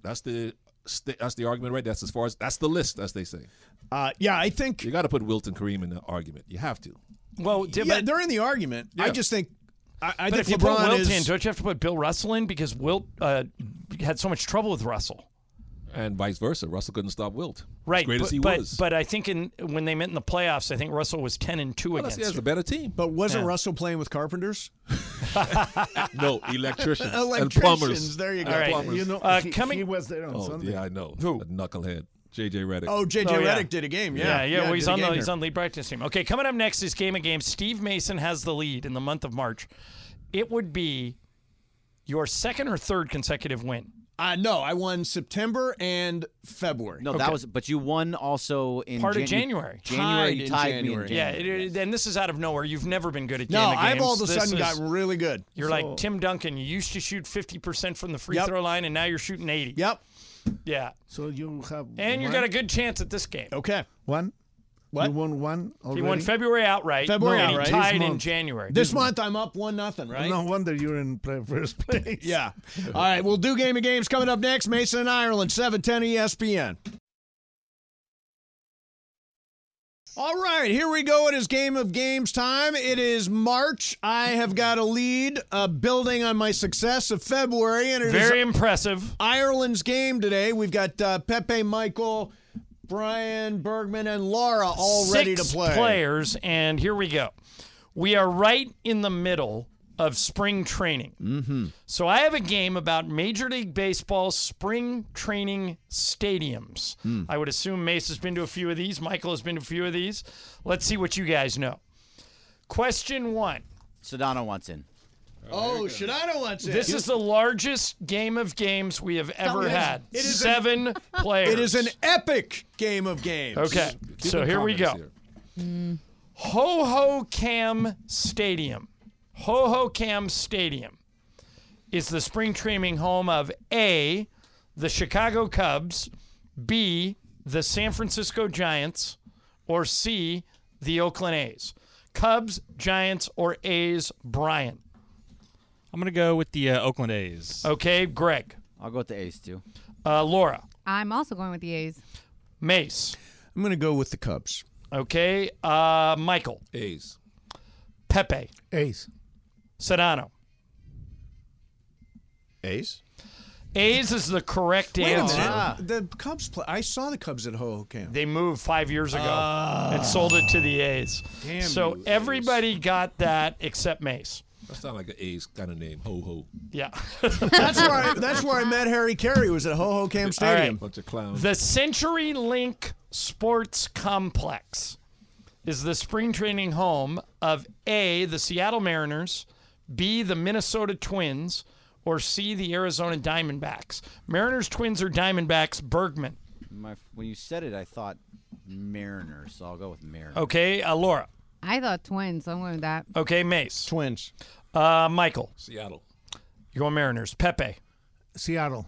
the argument, right? That's that's the list, as they say. I think You got to put Wilt and Kareem in the argument. You have to. Well, yeah, they're in the argument. I Yeah. just think I but think if you put LeBron Wilt is. in, don't you have to put Bill Russell in because Wilt had so much trouble with Russell? And vice versa. Russell couldn't stop Wilt. Right, As great as he but, was. But I think when they met in the playoffs, I think Russell was 10-2 Well, against he has him. a better team. But wasn't Yeah. Russell playing with Carpenters? No, electricians and Electricians, plumbers. there you go. All right. Plumbers. You know, coming- he was there on Sunday. Yeah, I know. Who? A knucklehead. J.J. Redick. Oh, J.J. Oh, yeah. Redick did a game. Well, he's did a on game he's here. on lead practice team. Okay, coming up next is Game of Games. Steve Mason has the lead in the month of March. It would be your second or third consecutive win. No, I won September and February. No, that was. But you won also in Part of January. January, you Tied in tied me January. in January. Yeah, and this is out of nowhere. You've never been good at No, Game of Games. I've all of a This sudden is- gotten really good. You're like Tim Duncan. You used to shoot 50% from the free Yep. throw line, and now you're shooting 80. Yep. Yeah. So you have And you one? got a good chance at this game. Okay. One? What? You won one He already? won February outright. February and outright. He tied This in month. January. This month I'm up 1-0, right? No wonder you're in first place. Yeah. All right, we'll do Game of Games coming up next. Mason and Ireland, 710 ESPN. All right, here we go. It is Game of Games time. It is March. I have got a lead building on my success of February. And it is Very impressive. Ireland's game today. We've got Pepe, Michael, Brian, Bergman, and Laura all ready to play. 6 players, and here we go. We are right in the middle of spring training. Mm-hmm. So I have a game about Major League Baseball spring training stadiums. I would assume Mace has been to a few of these. Michael has been to a few of these. Let's see what you guys know. Question 1. Sedano wants in. Oh, Shadano wants it. This is the largest Game of Games we have ever had. It is 7 players. It is an epic Game of Games. Okay, so here we go. Ho-Ho-Cam Stadium. Ho-Ho-Cam Stadium is the spring training home of A, the Chicago Cubs, B, the San Francisco Giants, or C, the Oakland A's. Cubs, Giants, or A's, Brian. I'm going to go with the Oakland A's. Okay, Greg. I'll go with the A's too. Laura. I'm also going with the A's. Mace. I'm going to go with the Cubs. Okay, Michael. A's. Pepe. Ace. Sedano. A's? A's is the correct Wait a answer. minute. The Cubs play. I saw the Cubs at Ho-Ho-Cam. They moved 5 years ago and sold it to the A's. Damn So you, A's. everybody got that except Mace. That sounds like an A's kind of name. Ho ho. Yeah. That's where I met Harry Carey. Was at Ho-Ho-Cam Stadium. Bunch of clowns. The CenturyLink Sports Complex is the spring training home of A, the Seattle Mariners, B, the Minnesota Twins, or C, the Arizona Diamondbacks. Mariners, Twins, or Diamondbacks, Bergman. When you said it, I thought Mariners, so I'll go with Mariners. Okay, Laura. I thought Twins, so I'm going with that. Okay, Mace. Twins. Michael. Seattle. You're going Mariners. Pepe. Seattle.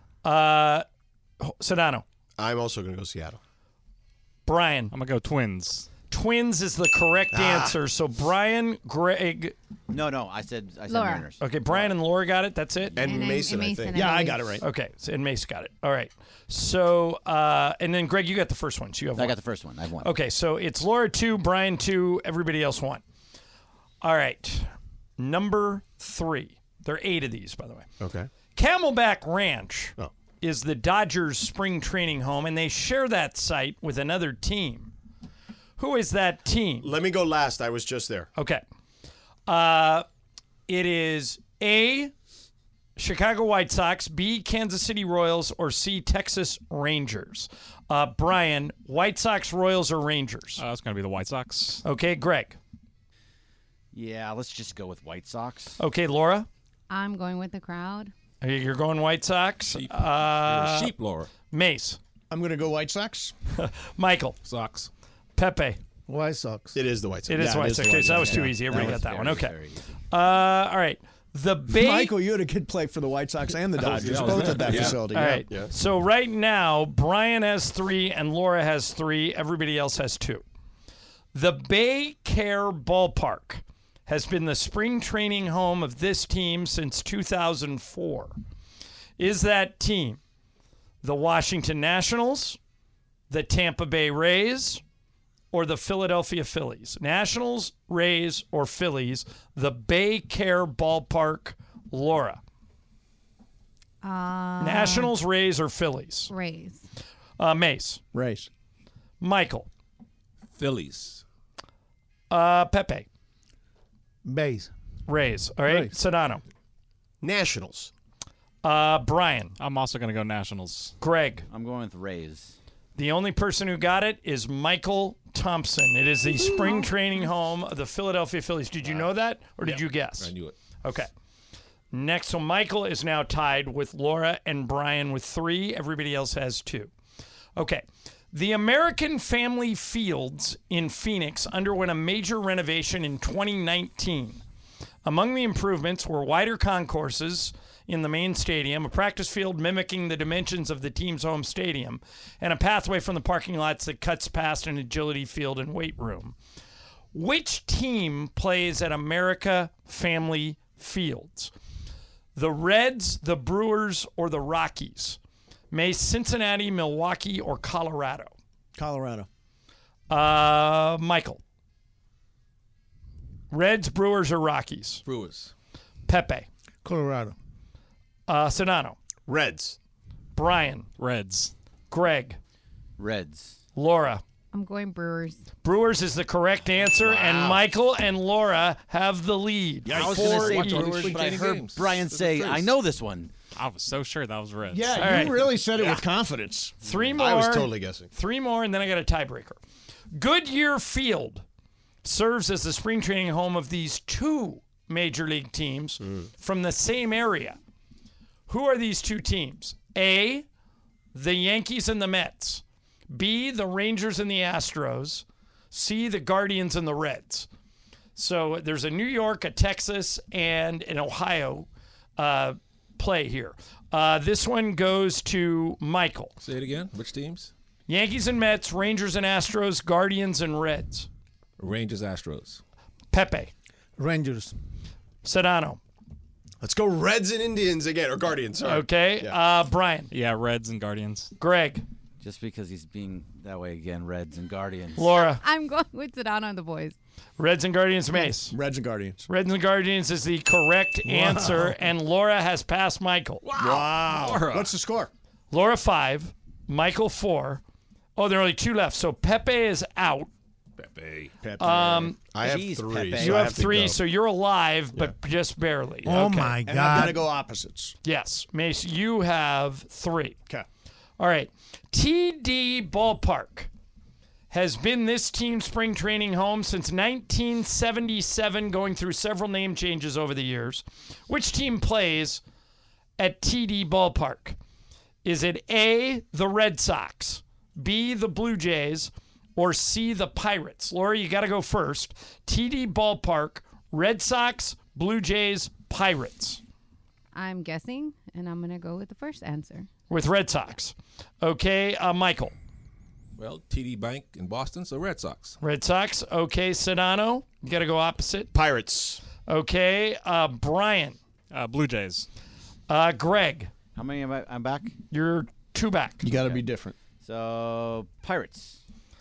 Sedano. I'm also going to go Seattle. Brian. I'm going to go Twins. Twins is the correct answer. So Brian, Greg. No, I said Laura. Mariners. Okay, Brian and Laura got it. That's it. And Mason, I think. Yeah, I got it right. Okay, so, and Mace got it. All right. So, and then Greg, you got the first one. So you have I one. got the first one. I have one. Okay, so it's Laura 2, Brian 2, everybody else 1. All right. Number 3. There are 8 of these, by the way. Okay. Camelback Ranch Oh. is the Dodgers spring training home, and they share that site with another team. Who is that team? Let me go last. I was just there. Okay. It is A, Chicago White Sox, B, Kansas City Royals, or C, Texas Rangers. Brian, White Sox, Royals, or Rangers? It's going to be the White Sox. Okay, Greg. Yeah, let's just go with White Sox. Okay, Laura. I'm going with the crowd. You're going White Sox. Sheep. You're a sheep, Laura. Mace. I'm going to go White Sox. Michael. Sox. Pepe. White Sox. It is the White Sox. It is Yeah, White it is Sox. the Okay, White so that Sox. was too Yeah. easy. Everybody got that one. Okay. Very easy. All right. The Bay. Michael, you had a kid play for the White Sox and the Dodgers, both at that facility. All Yeah. right. Yeah. So right now, Brian has 3 and Laura has 3. Everybody else has 2. The Bay Care Ballpark has been the spring training home of this team since 2004. Is that team the Washington Nationals, the Tampa Bay Rays, or the Philadelphia Phillies? Nationals, Rays, or Phillies? The Bay Care Ballpark, Laura. Nationals, Rays, or Phillies? Rays. Mace. Race. Michael. Phillies. Pepe. Base. Rays. All right, Rays. Sedano. Nationals. Brian. I'm also going to go Nationals. Greg. I'm going with Rays. The only person who got it is Michael Thompson. It is the spring training home of the Philadelphia Phillies. Did you know that, or did you guess? I knew it. Okay. Next, so Michael is now tied with Laura and Brian with 3. Everybody else has 2. Okay. The American Family Fields in Phoenix underwent a major renovation in 2019. Among the improvements were wider concourses in the main stadium, a practice field mimicking the dimensions of the team's home stadium, and a pathway from the parking lots that cuts past an agility field and weight room. Which team plays at America Family Fields? The Reds, the Brewers, or the Rockies? May Cincinnati, Milwaukee, or Colorado? Colorado. Michael. Reds, Brewers, or Rockies? Brewers. Pepe. Colorado. Sedano. Reds. Brian. Reds. Greg. Reds. Laura. I'm going Brewers. Brewers is the correct answer, and Michael and Laura have the lead. I was going to say 4-each. Brewers, but I heard Brian say, I know this one. I was so sure that was Reds. Yeah, All you right. really said it with confidence. 3 more. I was totally guessing. 3 more, and then I got a tiebreaker. Goodyear Field serves as the spring training home of these 2 major league teams from the same area. Who are these 2 teams? A, the Yankees and the Mets. B, the Rangers and the Astros. C, the Guardians and the Reds. So there's a New York, a Texas, and an Ohio play here. This one goes to Michael. Say it again. Which teams? Yankees and Mets, Rangers and Astros, Guardians and Reds. Rangers, Astros. Pepe. Rangers. Sedano. Let's go Reds and Indians again, or Guardians. Sorry. Okay. Yeah. Brian. Yeah, Reds and Guardians. Greg. Just because he's being that way again, Reds and Guardians. Laura. I'm going with Sedano and the boys. Reds and Guardians, Mace. Reds and Guardians. Reds and Guardians is the correct answer, and Laura has passed Michael. Wow. Laura. What's the score? Laura 5, Michael 4. Oh, there are only 2 left. So Pepe is out. Pepe. I have Jeez, 3. Pepe. so You I have have to 3, go. so you're alive, but just barely. Oh Okay. my And I'm God. going to go opposites. Yes. Mace, you have 3. Okay. All right. TD Ballpark has been this team's spring training home since 1977, going through several name changes over the years. Which team plays at TD Ballpark? Is it A, the Red Sox, B, the Blue Jays, or C, the Pirates? Laura, you got to go first. TD Ballpark, Red Sox, Blue Jays, Pirates. I'm guessing, and I'm going to go with the first answer. With Red Sox. Okay, Michael. Well, TD Bank in Boston, so Red Sox. Red Sox. Okay, Sedano. You got to go opposite. Pirates. Okay, Brian. Blue Jays. Greg. How many am I? I'm back? You're 2 back. You got to be different. So, Pirates.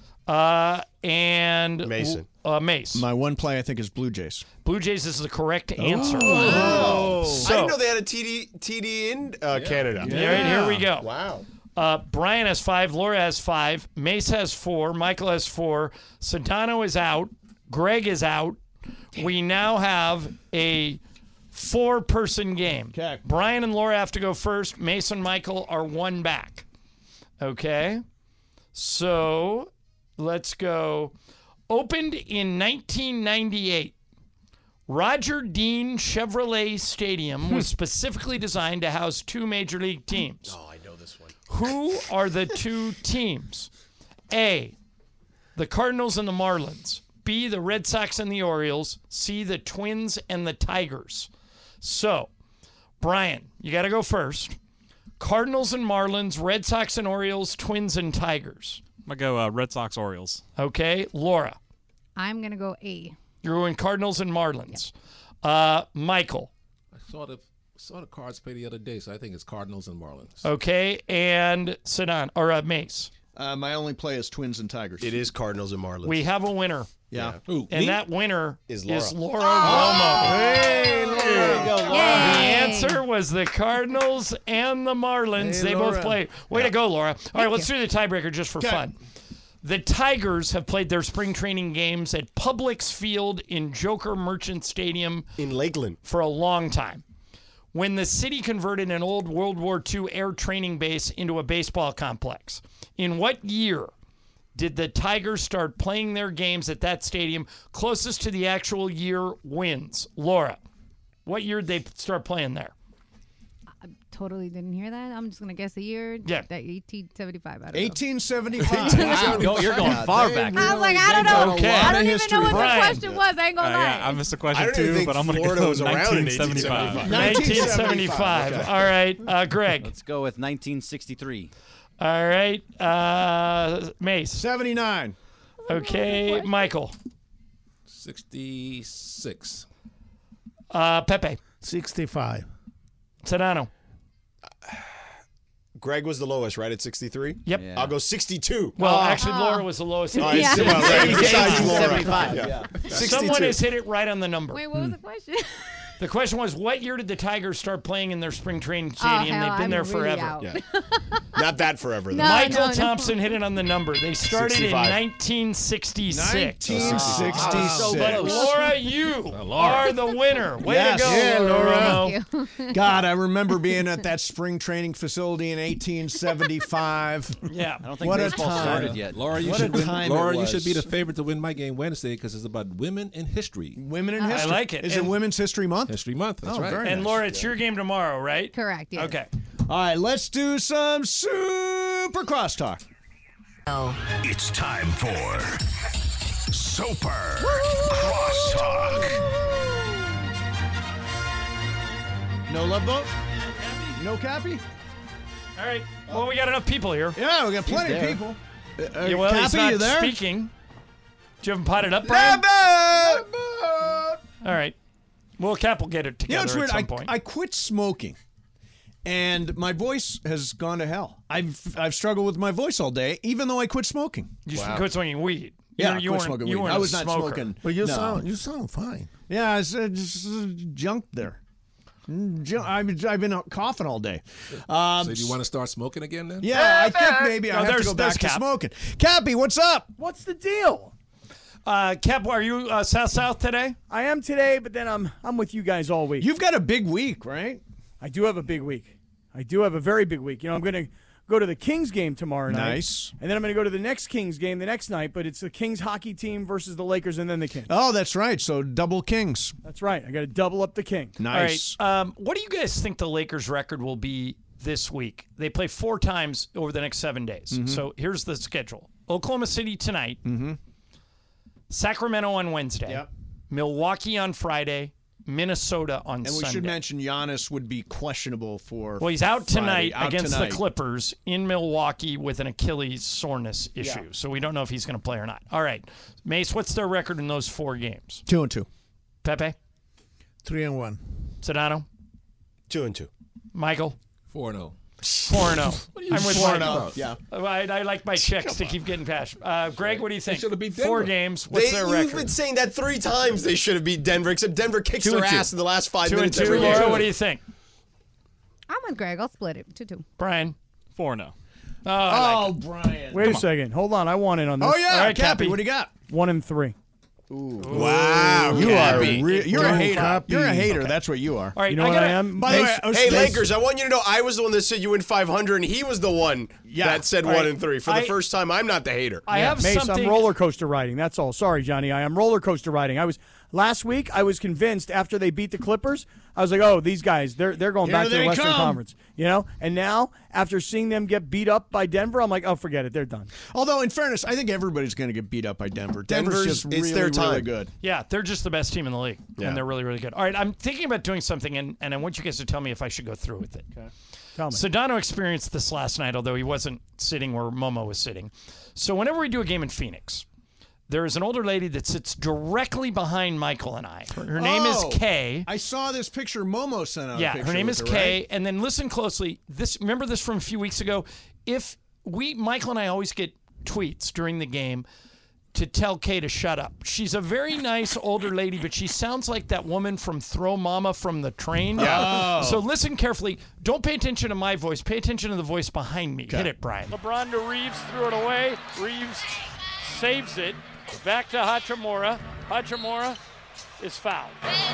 And Mason. Mace. My one play, I think, is Blue Jays. Blue Jays is the correct answer. Oh. So, I didn't know they had a TD in Canada. All right, here we go. Wow. Brian has 5. Laura has 5. Mace has 4. Michael has 4. Sedano is out. Greg is out. We now have a 4-person game. Okay. Brian and Laura have to go first. Mace and Michael are 1 back. Okay. So let's go. Opened in 1998. Roger Dean Chevrolet Stadium was specifically designed to house 2 major league teams. Oh, I know this one. Who are the 2 teams? A, the Cardinals and the Marlins. B, the Red Sox and the Orioles. C, the Twins and the Tigers. So, Brian, you got to go first. Cardinals and Marlins, Red Sox and Orioles, Twins and Tigers. I'm going to go Red Sox, Orioles. Okay, Laura. I'm going to go A. You're going Cardinals and Marlins. Michael. I saw the Cards play the other day, so I think it's Cardinals and Marlins. Okay, and Mace. My only play is Twins and Tigers. It is Cardinals and Marlins. We have a winner. Yeah. Who? And me? that winner Is is Laura. Laura Romo. Hey, Laura. There you go, Laura. The Yay. answer was the Cardinals and the Marlins. Hey, they Laura. both play. Way to go, Laura. All right, let's do the tiebreaker just for fun. The Tigers have played their spring training games at Publix Field in Joker Merchant Stadium in Lakeland for a long time. When the city converted an old World War II air training base into a baseball complex. In what year did the Tigers start playing their games at that stadium? Closest to the actual year wins. Laura, what year did they start playing there? I totally didn't hear that. I'm just going to guess a year. Yeah. That 1875. I don't know. 1875. Wow. You're going far back. I was like, I don't know. Okay. I don't even know what Brian. the question was. I ain't going to lie. Yeah, I missed the question I don't even too, think but I'm going to Florida go was around in 1975. 1975. Okay. All right. Greg. Let's go with 1963. All right. Mace. 79. Okay. Michael. 66. Pepe. 65. Sedano. Greg was the lowest, right, at 63? Yep. Yeah. I'll go 62. Well, actually, Laura was the lowest. All right, Yeah. well, right, besides Laura. 75. Yeah. 62. Someone has hit it right on the number. Wait, what was the question? The question was, what year did the Tigers start playing in their spring training stadium? hell, They've been I'm there really forever. out. Yeah. Not that forever, though. No. Michael Thompson hit it on the number. They started 65. in 1966. 1966. Laura, you are the winner. Way Yes. to go, Yeah, Laura. Laura. God, I remember being at that spring training facility in 1875. Yeah. I don't think What a baseball time. started yet. Laura, you What a should win. time it Laura, you was. should be the favorite to win my game Wednesday because it's about women in history. Women in history. like it. Is it And- Women's History Month? History Month. That's Oh, right. very And nice. Laura, it's your game tomorrow, right? Correct, yes. Okay. All right, let's do some super crosstalk. It's time for Super Crosstalk. No love vote? No Cappy? All right. Well, we got enough people here. Yeah, we got plenty of people. Yeah, well, he's Cappy, not you there? speaking. Do you have him potted up, Brian? All right. Well, Cap will get it You know, together it's at weird. some point. I quit smoking, and my voice has gone to hell. I've struggled with my voice all day, even though I quit smoking. You should quit smoking weed. Yeah, you quit weren't, smoking you weed. weren't I a was not smoker. smoking. But you No. sound fine. Yeah, it's just junk there. I've been coughing all day. So do you want to start smoking again then? Yeah, I think maybe I have to there's- go back there's to Cap. smoking. Cappy, what's up? What's the deal? Cap, are you south today? I am today, but then I'm with you guys all week. You've got a big week, right? I do have a big week. I do have a very big week. You know, I'm going to go to the Kings game tomorrow night. Nice. And then I'm going to go to the next Kings game the next night, but it's the Kings hockey team versus the Lakers and then the Kings. Oh, that's right. So double Kings. That's right. I got to double up the King. Nice. All right. What do you guys think the Lakers' record will be this week? They play 4 times over the next 7 days. Mm-hmm. So here's the schedule: Oklahoma City tonight, Sacramento on Wednesday, Yep. Milwaukee on Friday, Minnesota on And Sunday. we should mention Giannis would be questionable for. Well, he's out Friday. tonight Out against tonight. the Clippers in Milwaukee with an Achilles soreness issue. So we don't know if he's going to play or not. All right. Mace, what's their record in those 4 games? 2-2. Pepe? 3-1. Sedano? 2-2. Michael? 4-0. 4-0. I'm with 4-0. Yeah. I like my checks to keep getting past. Greg, what do you think? should have beat 4 Denver. games. What's their You've record? been saying that 3 times they should have beat Denver, except Denver kicks 2-2. their ass in the last 5 2 and minutes 2. every game. Laura, what do you think? I'm with Greg. I'll split it. 2-2. Brian? 4-0. Oh, Brian. Wait a second. Hold on. I want in on this. Oh, yeah. All right, Cappy, Cappy. what do you got? 1-3. Wow, You Cappy. you're a Don't hater. copy. You're a hater. That's what you are. All right. You know what I gotta- am? By the way, Hey, Mace- Lakers, I want you to know I was the one that said you win 500, and he was the one that said All right. 1-3. For the first time, I'm not the hater. I have Mace, something. I'm roller coaster riding. That's all. Sorry, Johnny. I am roller coaster riding. Last week I was convinced after they beat the Clippers, I was like, oh, these guys, they're going Here back to they the Western come. Conference. You know? And now, after seeing them get beat up by Denver, I'm like, oh, forget it. They're done. Although, in fairness, I think everybody's going to get beat up by Denver. Denver's just it's really, their time. really good. Yeah, they're just the best team in the league, Yeah. and they're really, really good. All right, I'm thinking about doing something, and I want you guys to tell me if I should go through with it. Okay. Tell me. Sedano experienced this last night, although he wasn't sitting where Momo was sitting. So whenever we do a game in Phoenix, there is an older lady that sits directly behind Michael and I. Her name is Kay. I saw this picture Momo sent out. a Yeah, picture her name with is her, Kay. right? And then listen closely. Remember this from a few weeks ago? Michael and I always get tweets during the game to tell Kay to shut up. She's a very nice older lady, but she sounds like that woman from Throw Mama from the Train. Yeah. So listen carefully. Don't pay attention to my voice. Pay attention to the voice behind me. Hit it, Brian. LeBron to Reeves, threw it away. Reeves saves it. Back to Hachimura. Hachimura is fouled.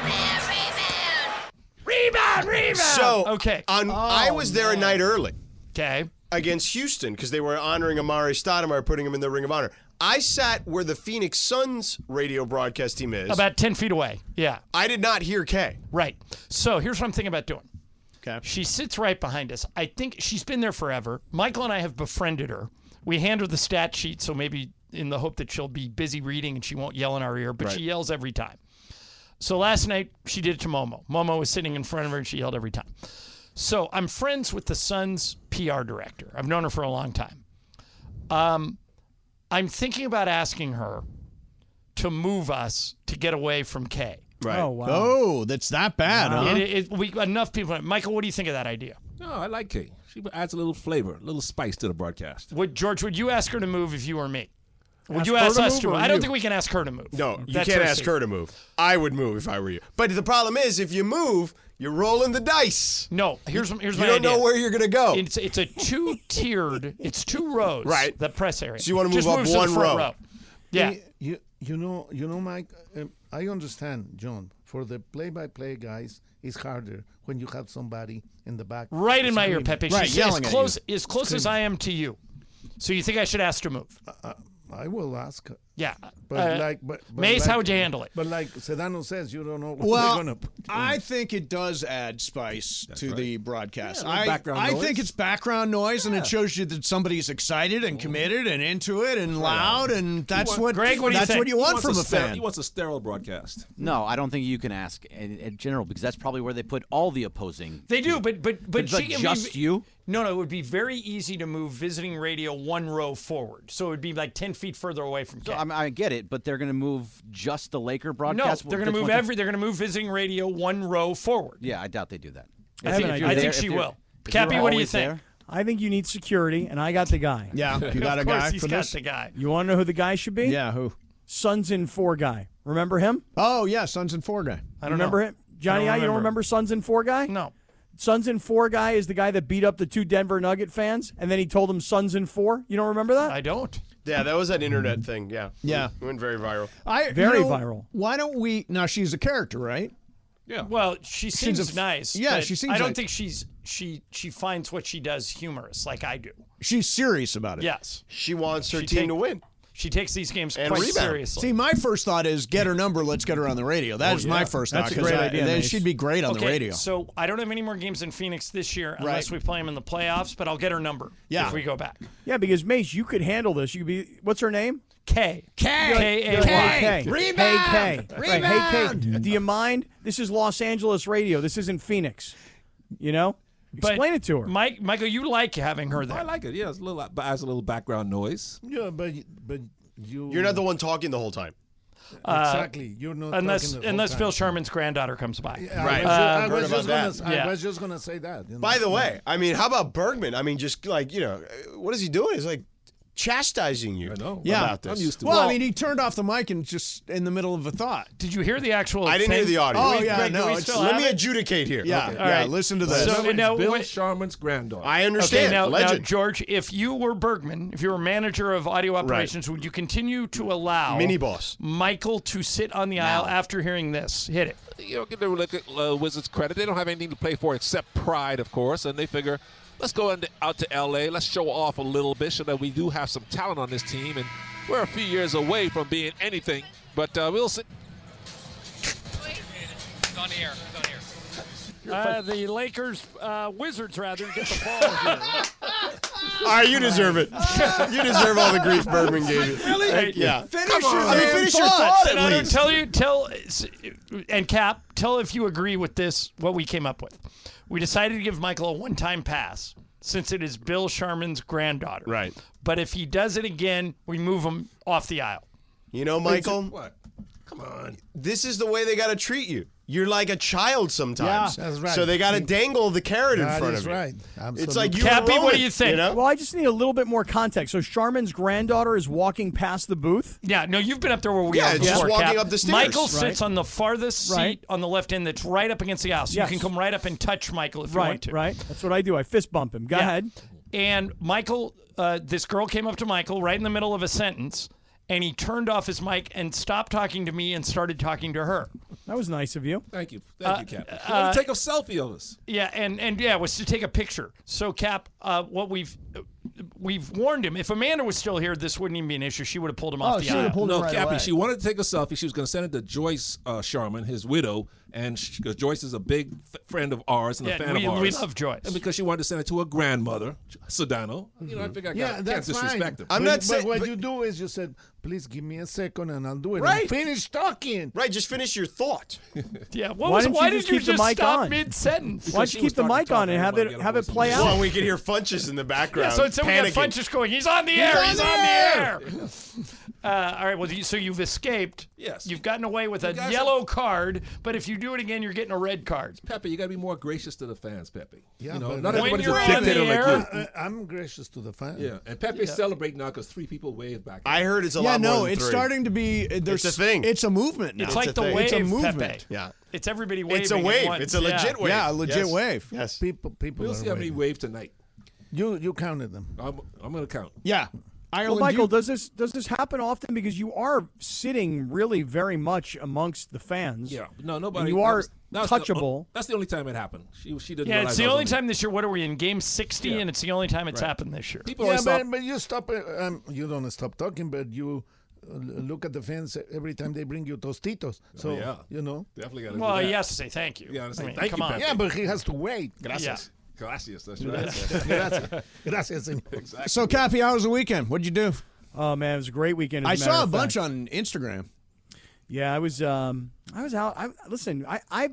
Rebound! So, okay. I was there a night early. Okay. Against Houston because they were honoring Amari Stoudemire, putting him in the Ring of Honor. I sat where the Phoenix Suns radio broadcast team is. About 10 feet away. Yeah. I did not hear Kay. Right. So here's what I'm thinking about doing. Okay. She sits right behind us. I think she's been there forever. Michael and I have befriended her. We hand her the stat sheet, so maybe in the hope that she'll be busy reading and she won't yell in our ear, but she yells every time. So last night, she did it to Momo. Momo was sitting in front of her, and she yelled every time. So I'm friends with the Suns PR director. I've known her for a long time. I'm thinking about asking her to move us to get away from Kay. Right. Oh, wow. Oh, that's that bad, huh? Enough people. Michael, what do you think of that idea? No, I like Kay. She adds a little flavor, a little spice to the broadcast. George, would you ask her to move if you were me? Would Ask you her ask to us move to or move? I don't you? think we can ask her to move. No, you That's can't her ask secret. her to move. I would move if I were you. But the problem is, if you move, you're rolling the dice. No, here's my idea. You don't know where you're going to go. It's a two-tiered. It's 2 rows. Right. The press area. So you wanna move Just up moves to the one front row. Yeah. You know, Mike. I understand, John. For the play-by-play guys, it's harder when you have somebody in the back. Right in my ear, screaming. Pepe. She's yelling at as close as I am to you. So you think I should ask her to move? I will ask. Yeah. But Mace, like, how would you handle it? But like Sedano says, you don't know what Well, they're going to put. I think it does add spice to the broadcast. Yeah, a little background I noise. think it's background noise, and it shows you that somebody's excited and committed and into it and loud, and that's what Greg, what do you that's think? what you want from a He fan. wants a sterile broadcast. No, I don't think you can ask in general because that's probably where they put all the opposing. They do, but But she can just be, you? No, it would be very easy to move visiting radio 1 row forward. So it would be like 10 feet further away from So, Kay. I get it, but they're going to move just the Laker No, broadcast. they're going to move That's one they're going to move visiting radio 1 row forward. thing- Yeah, I doubt they do that. I think she will. Cappy, what do you think? I think you need security, and I got the guy. Yeah, you got a Of course, guy he's for got this. the guy. You want to know who the guy should be? Yeah, who? Sons in 4 guy. Remember him? Oh yeah, Sons and 4 guy. I don't remember know. him? Johnny, you don't remember Sons in 4 guy? No. Sons in 4 guy is the guy that beat up the 2 Denver Nugget fans, and then he told them Sons in 4. You don't remember that? I don't. Yeah, that was that internet thing. Yeah. Yeah. It went very viral. Very viral. Why don't we? Now she's a character, right? Yeah. Well, she seems She's a- nice. yeah, but she seems I don't like- think she finds what she does humorous like I do. She's serious about it. Yes. She wants her She team take- to win. She takes these games And quite rebound. seriously. See, my first thought is get her number. Let's get her on the radio. That is my first That's thought. a great idea, Mace. She'd be great on the radio. So I don't have any more games in Phoenix this year unless Right. we play them in the playoffs, but I'll get her number Yeah. if we go back. Yeah, because Mace, you could handle this. You could be. What's her name? K. K-A-Y. K. Hey, Rebound. K. Right. Hey, K. Rebound. Do you mind? This is Los Angeles radio. This isn't Phoenix. You know? But Explain it to her. Michael, you like having her there. I like it. Yeah, it's a little, adds a little background noise. Yeah, but You're not the one talking the whole time. Exactly. You're not unless talking the whole time. Bill Sherman's granddaughter comes by. Right. I Heard was about that. just gonna say that. you know. By the way, I mean, how about Bergman? I mean, just like, what is he doing? He's like chastising you know. Yeah. about this. I'm used to Well, it. I mean, he turned off the mic and just in the middle of a thought. Did you hear the actual I didn't thing? hear the audio. Oh, yeah, Greg, do no, we it's- still Let have me it? adjudicate here. Yeah, Okay. yeah. right. Listen to this. So, It's now, Bill wait- Sharman's granddaughter. I Okay, understand. now, Legend. George, if you were Bergman, if you were manager of audio operations, would you continue to allow Mini boss. Michael to sit on the aisle after hearing this? Hit it. Give the Wizards credit. They don't have anything to play for except pride, of course, and they figure, let's go out to L.A., let's show off a little bit so that we do have some talent on this team, and we're a few years away from being anything, but we'll see. It's on the air. It's on the air. The Lakers, Wizards rather, get the ball here. All right, you deserve it. You deserve all the grief Bergman gave you. Really? Yeah. Finish Come your on. I mean, damn finish your thought. thought at least. Tell, and Cap, tell if you agree with this, what we came up with. We decided to give Michael a one-time pass since it is Bill Sharman's granddaughter. Right. But if he does it again, we move him off the aisle. You know, Michael, What? Come on. this is the way they got to treat you. You're like a child sometimes. Yeah, that's right. So they got to dangle the carrot in That front is of you. right. It's like you Cappy, and what do Roman, you think? know? Well, I just need a little bit more context. So Sharman's granddaughter is walking past the booth. Yeah, no, you've been up there where we Yeah, are just before, walking Cap. up the stairs. Michael sits on the farthest seat Right. on the left end that's right up against the aisle. So Yes. you can come right up and touch Michael if you want Right, to. right. That's what I do. I fist bump him. Go Yeah. ahead. And Michael, this girl came up to Michael right in the middle of a sentence and he turned off his mic and stopped talking to me and started talking to her. That was nice of you. Thank you, Cap. You want to take a selfie of us? Yeah, and it was to take a picture. So, Cap, what we've warned him. If Amanda was still here, this wouldn't even be an issue. She would have pulled him off the aisle. No, Cappy, she wanted to take a selfie. She was going to send it to Joyce Sharman, his widow, and because Joyce is a big friend of ours and a fan of ours. We love Joyce. And because she wanted to send it to her grandmother, Sedano. You know, I think I can't disrespect her. I'm not saying. What you do is you said, "Please give me a second and I'll do it." Right. And finish talking. Right. Just finish your thought. Yeah. Why did you just stop on mid-sentence? Why don't you keep the mic on and have it play out? Well, we can hear Funches in the background. Yeah, so we got Funches going. He's on the air. He's on the air. All right. Well, so you've escaped. Yes. You've gotten away with a yellow card, but if you do it again, you're getting a red card. Pepe, you got to be more gracious to the fans, Pepe. Yeah, you know, but not when everybody's you're a on the dictator like air, you. I'm gracious to the fans. Yeah, and Pepe's celebrating now because 3 people waved back. I heard it's a lot more than it's 3. starting to be. There's It's a thing. It's a movement now. It's like the wave, It's a movement. Pepe. Yeah. It's everybody waving. It's a at wave. once. It's a legit wave. Yeah, a legit wave. Yes. People. We'll are see how many waiting. wave tonight. You counted them. I'm going to count. Yeah. Ireland, Well, Michael, does this happen often? Because you are sitting really very much amongst the fans. Yeah, no, nobody. And you are that's touchable. That's the only time it happened. She didn't. Yeah, realize it's the I was only on time this year. What are we in game 60? And it's the only time it's happened this year. People Yeah, always thought, but you stop. You don't stop talking, but you look at the fans every time they bring you Tostitos. So yeah. you know. definitely got to. Well, do that. he has to say thank you. Yeah, I mean, thank come you, on. Pepe. Yeah, but he has to wait. Gracias. Gracias. That's Gracias. right. Gracias, señor. Exactly. So, Cappy, how was the weekend? What'd you do? Oh man, it was a great weekend. I as a matter saw a of bunch fact. on Instagram. Yeah, I was out. Listen,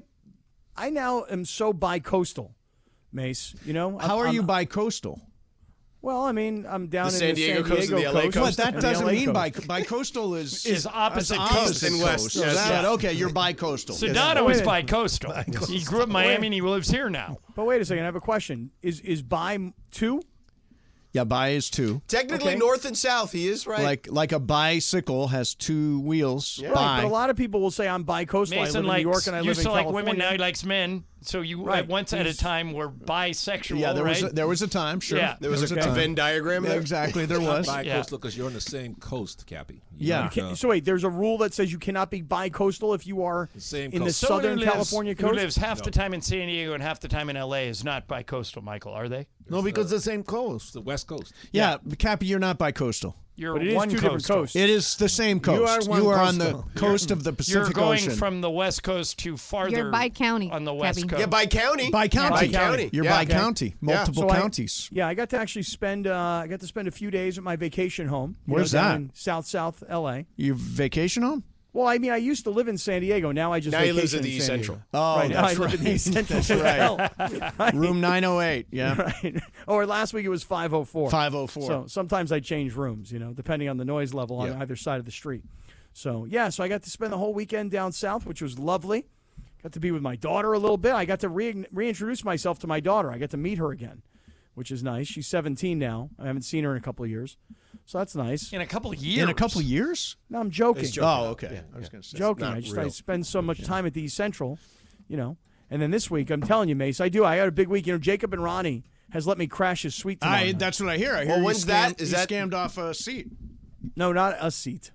I now am so bi-coastal, Mace. You know, How are you bi-coastal? Well, I mean, I'm down The in San the Diego San coast and Diego the LA coast. coast. But that and the doesn't LA mean coast. bi-coastal is opposite coast and west. So Yes, that, yeah. okay, you're bi-coastal. Sedano Wait is a- bi-coastal. He grew up in Miami and he lives here now. But wait a second, I have a question. Is bi 2? Yeah, bi is 2. Technically, Okay. north and south. He is right. Like a bicycle has 2 wheels. Yeah. Right, Bi. but a lot of people will say I'm bi-coastal. I live Mason in likes, New York and I live used in to like California. women, now he likes men. So you Right. at once at a time were bisexual, Yeah, there right? was a time, sure. Yeah. there was a time. Venn diagram Yeah, there. exactly, there was. Bi-coastal because you're on the same coast, Cappy. Yeah. So wait, there's a rule that says you cannot be bi-coastal if you are Same in the coast. Someone Southern who lives- California who coast. lives half the time in San Diego and half the time in LA is not bi-coastal, Michael, are they? No, because the same It's coast. the West Coast. Yeah, Cappy, you're not bi-coastal. You're But it is one 2 different coastal. coasts. It is the same coast. You are one on the coastal. coast of the You're Pacific going Ocean. from the West Coast to farther. You're bi-county, on the West Cappy. Coast. Yeah, by county. By county. By county. You're Yeah. by county. Multiple So counties. I got to actually spend a few days at my vacation home. Where's down that? in South LA. You vacation home? Well, I mean, I used to live in San Diego. Now I just Now he lives vacation at the in East San Central. Diego. Oh, right, now that's I live in the right. East Central. That's right. Room 908. Yeah. Right. Or last week it was 504. 504. So sometimes I change rooms, depending on the noise level on either side of the street. So, so I got to spend the whole weekend down south, which was lovely. Got to be with my daughter a little bit. I got to reintroduce myself to my daughter. I got to meet her again, which is nice. She's 17 now. I haven't seen her in a couple of years. So that's nice. In a couple of years. In a couple of years? No, I'm joking. Oh, okay. I was going to say. Joking. I spend so much time at the East Central, And then this week, I'm telling you, Mace, I had a big week. Jacob and Ronnie has let me crash his suite tomorrow night. That's what I hear. I hear Well, when's that? Is you that scammed off a seat? No, not a seat.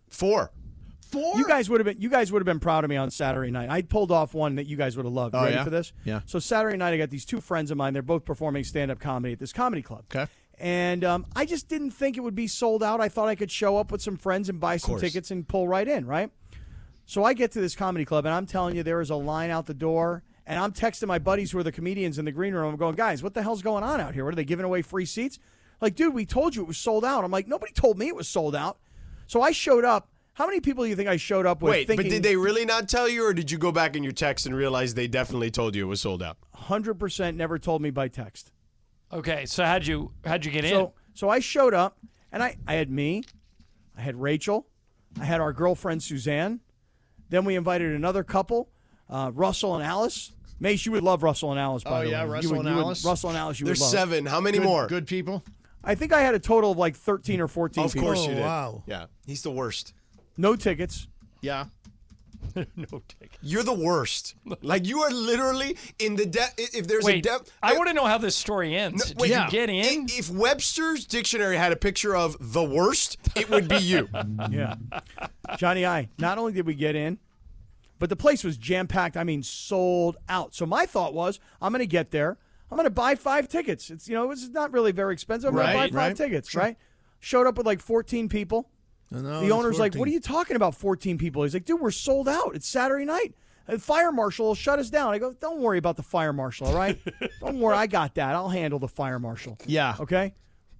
4. 4? You guys would have been proud of me on Saturday night. I pulled off one that you guys would have loved. Oh, Ready yeah? for this? Yeah. So Saturday night, I got these 2 friends of mine. They're both performing stand-up comedy at this comedy club. Okay. And I just didn't think it would be sold out. I thought I could show up with some friends and buy some tickets and pull right in, right? So I get to this comedy club, and I'm telling you, there is a line out the door. And I'm texting my buddies who are the comedians in the green room. I'm going, guys, what the hell's going on out here? What, are they giving away free seats? Like, dude, we told you it was sold out. I'm like, nobody told me it was sold out. So I showed up. How many people do you think I showed up with? Wait, thinking, but did they really not tell you, or did you go back in your text and realize they definitely told you it was sold out? 100% never told me by text. Okay, so how'd you get in? So I showed up, and I had me, I had Rachel, I had our girlfriend Suzanne. Then we invited another couple, Russell and Alice. Mace, you would love Russell and Alice, by the way. Russell and Alice. Russell and Alice, you There's would love. 7. How many more? Good people. I think I had a total of like 13 or 14 Of people. course you did. Wow. Yeah, he's the worst. No tickets. Yeah. No tickets. You're the worst. Like, you are literally in the depth. If there's Wait, a depth. I want to know how this story ends. Did you get in? If Webster's dictionary had a picture of the worst, it would be you. Yeah. Johnny I, not only did we get in, but the place was jam-packed. I mean, sold out. So my thought was, I'm going to get there. I'm going to buy 5 tickets. It's, it's not really very expensive. I'm going to buy 5 tickets, right? Showed up with like 14 people. The owner's like, what are you talking about, 14 people? He's like, dude, we're sold out. It's Saturday night. The fire marshal will shut us down. I go, don't worry about the fire marshal, all right? Don't worry, I got that. I'll handle the fire marshal. Yeah. Okay?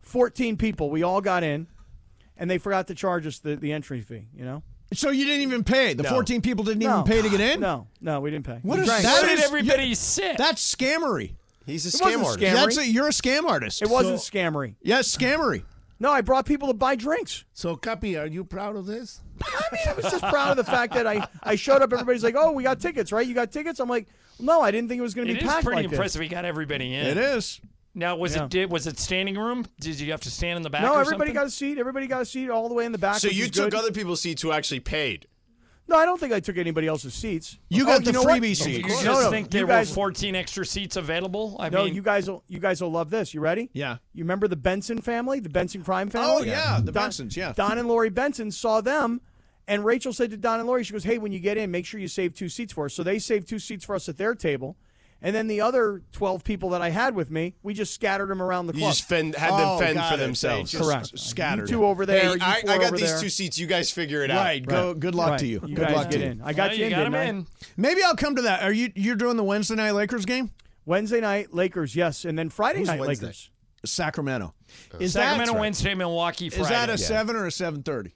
14 people. We all got in, and they forgot to charge us the entry fee, So you didn't even pay? The 14 people didn't even pay to get in? No, we didn't pay. What is Where that? did everybody sit? That's scammery. He's a It scam wasn't artist. scammery. You're a scam artist. It wasn't scammery. Yes, scammery. No, I brought people to buy drinks. So, Cappy, are you proud of this? I was just proud of the fact that I showed up. Everybody's like, "Oh, we got tickets, right? You got tickets?" I'm like, "No, I didn't think it was going to be It is packed pretty like impressive. He got everybody in. It is. Now, was it standing room? Did you have to stand in the back? No, or everybody something? got a seat. Everybody got a seat all the way in the back. So which you is took good. other people's seats who actually paid. No, I don't think I took anybody else's seats. You got the know what? freebie seats. You just No, think there you guys, were 14 extra seats available? I no, mean, you guys will love this. You ready? Yeah. You remember the Benson family, the Benson crime family? Oh, yeah, the Bensons, yeah. Don and Lori Benson saw them, and Rachel said to Don and Lori, she goes, "Hey, when you get in, make sure you save 2 seats for us." So they saved 2 seats for us at their table. And then the other 12 people that I had with me, we just scattered them around the club. You just had them fend for themselves. Correct. Scattered. You 2 over there. Hey, you I 4 got over these there. 2 seats. You guys figure it out. Right. Good luck to you. You Good guys luck get to you. in. I got you in, got didn't him I? in. Maybe I'll come to that. You're doing the Wednesday night Lakers game? Wednesday night, Lakers, yes. And then Friday Who's night, Wednesday? Lakers. Sacramento. Sacramento, Wednesday, Milwaukee, Friday. Is that a 7 or a 7:30?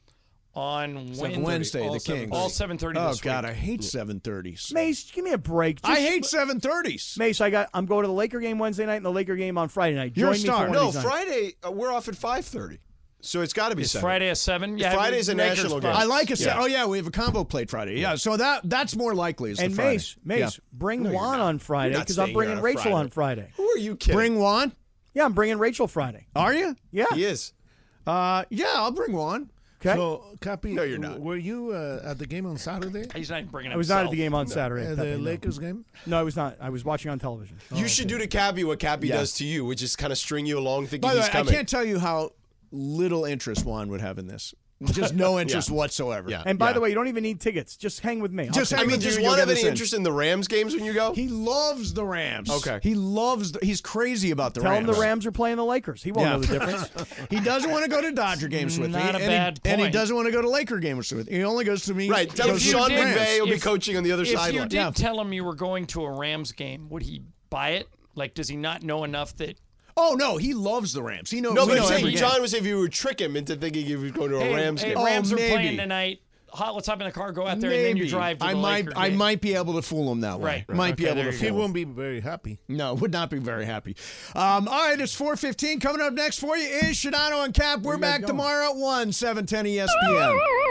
On Wednesday, the Kings. All 7:30 Oh, this God, week. I hate 7:30s. Mace, give me a break. I hate 7:30s. Mace, I'm going to the Laker game Wednesday night and the Laker game on Friday night. You're a Join me for star. one of No, these nights. Friday, we're off at 5:30. So it's got to be Is 7. Friday at 7? Yeah, Friday's a Lakers national play. game. I like a Yeah. Oh, yeah, we have a combo plate Friday. Yeah, so that's more likely is And the Friday. Mace, Yeah. bring Juan on Friday You're not because I'm staying bringing here on Rachel Friday. on Friday. Who are you kidding? Bring Juan? Yeah, I'm bringing Rachel Friday. Are you? Yeah. He is. Yeah, I'll bring Juan. Okay. So, Cappy, No, you're not. Were you at the game on Saturday? He's not even bringing I was not at himself. the game on Saturday. The Pepe, no. Lakers game? No, I was not. I was watching on television. You should do to Cappy what Cappy Yeah. does to you, which is kind of string you along thinking By the he's way, coming. I can't tell you how little interest Juan would have in this. Just no interest whatsoever. Yeah. And by the way, you don't even need tickets. Just hang with me. Just I'll hang take with you. does you, you'll Juan have get any us in. interest in the Rams games when you go? He loves the Rams. Okay. He's crazy about the Tell Rams. him the Rams are playing the Lakers. He won't know the difference. He doesn't want to go to Dodger games with me. Not a bad And he point. doesn't want to go to Laker games with me. He only goes to me. Right. Tell him goes to Sean the Rams. McVay will be If- coaching on the other If you sideline. did tell him you were going to a Rams game, would he buy it? Like, does he not know enough that? Oh, no, he loves the Rams. He knows. No, we but know I'm saying every game. John was if you would trick him into thinking he was going to a Rams hey, game. Rams are maybe. playing tonight. Let's hop in the car, go out there, and then you Maybe. drive to the I Laker game. might be able to fool him that way. Right. Might be Okay, able there to you fool He him. won't be very happy. No, would not be very happy. All right, it's 4:15. Coming up next for you is Shadano and Cap. We're back tomorrow at 1, 710 ESPN.